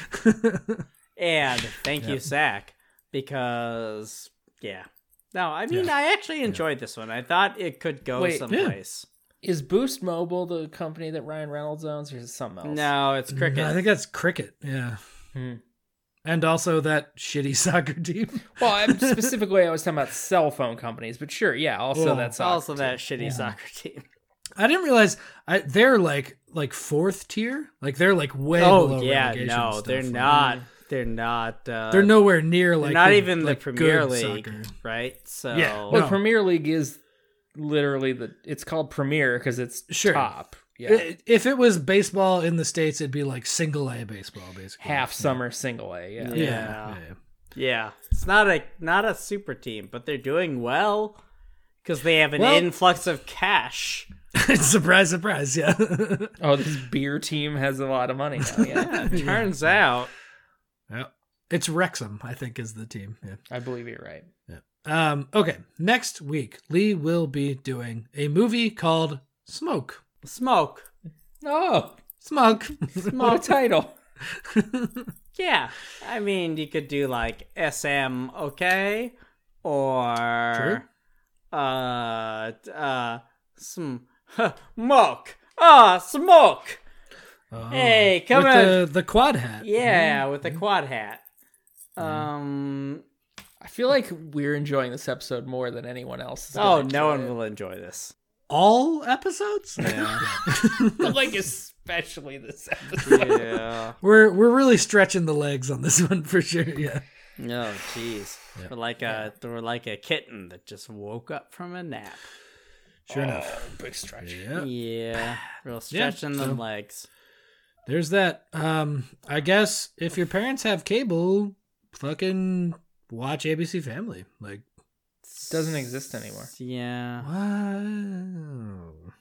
And thank you, Zach, because, yeah. No, I mean, I actually enjoyed this one. I thought it could go Wait, someplace. Is Boost Mobile the company that Ryan Reynolds owns, or is it something else? No, it's Cricket. I think that's cricket. Yeah. And also that shitty soccer team. Well, specifically, I was talking about cell phone companies, but sure, yeah. Also, Well, that's Also that shitty soccer team. I didn't realize they're like fourth tier. Like they're like way Oh, below yeah. relegation No, stuff, they're right? not. They're not. They're nowhere near like not the- even like, the Premier good League, soccer. right? So Yeah. Well, No. Premier League is literally it's called Premier because it's Sure. top. Yeah, If it was baseball in the States, it'd be like single A baseball, basically. half summer single A. Yeah. Yeah. Yeah, it's not a super team, but they're doing well because they have an Well- influx of cash. Surprise, surprise. Yeah. Oh, this beer team has a lot of money now. Yeah, Turns out, Yeah. It's Wrexham, I think, is the team. Yeah. I believe you're right. Okay. Next week, Lee will be doing a movie called Smoke. smoke. Oh, Smoke. what a title! Yeah, I mean, you could do like SM, okay, or smoke. Smoke. Hey, come With on. the quad hat. Yeah, with the quad hat. I feel like we're enjoying this episode more than anyone else. Is Oh, gonna no enjoy one will enjoy this. All episodes? it. Like especially this episode. Yeah. We're really stretching the legs on this one for sure. Yeah. Oh, jeez. We're like a kitten that just woke up from a nap. Sure enough. Big stretch. Yeah. Yeah, real stretching so- them legs. There's that. I guess if your parents have cable, fucking watch ABC Family. Like, Doesn't exist anymore. Yeah. wow.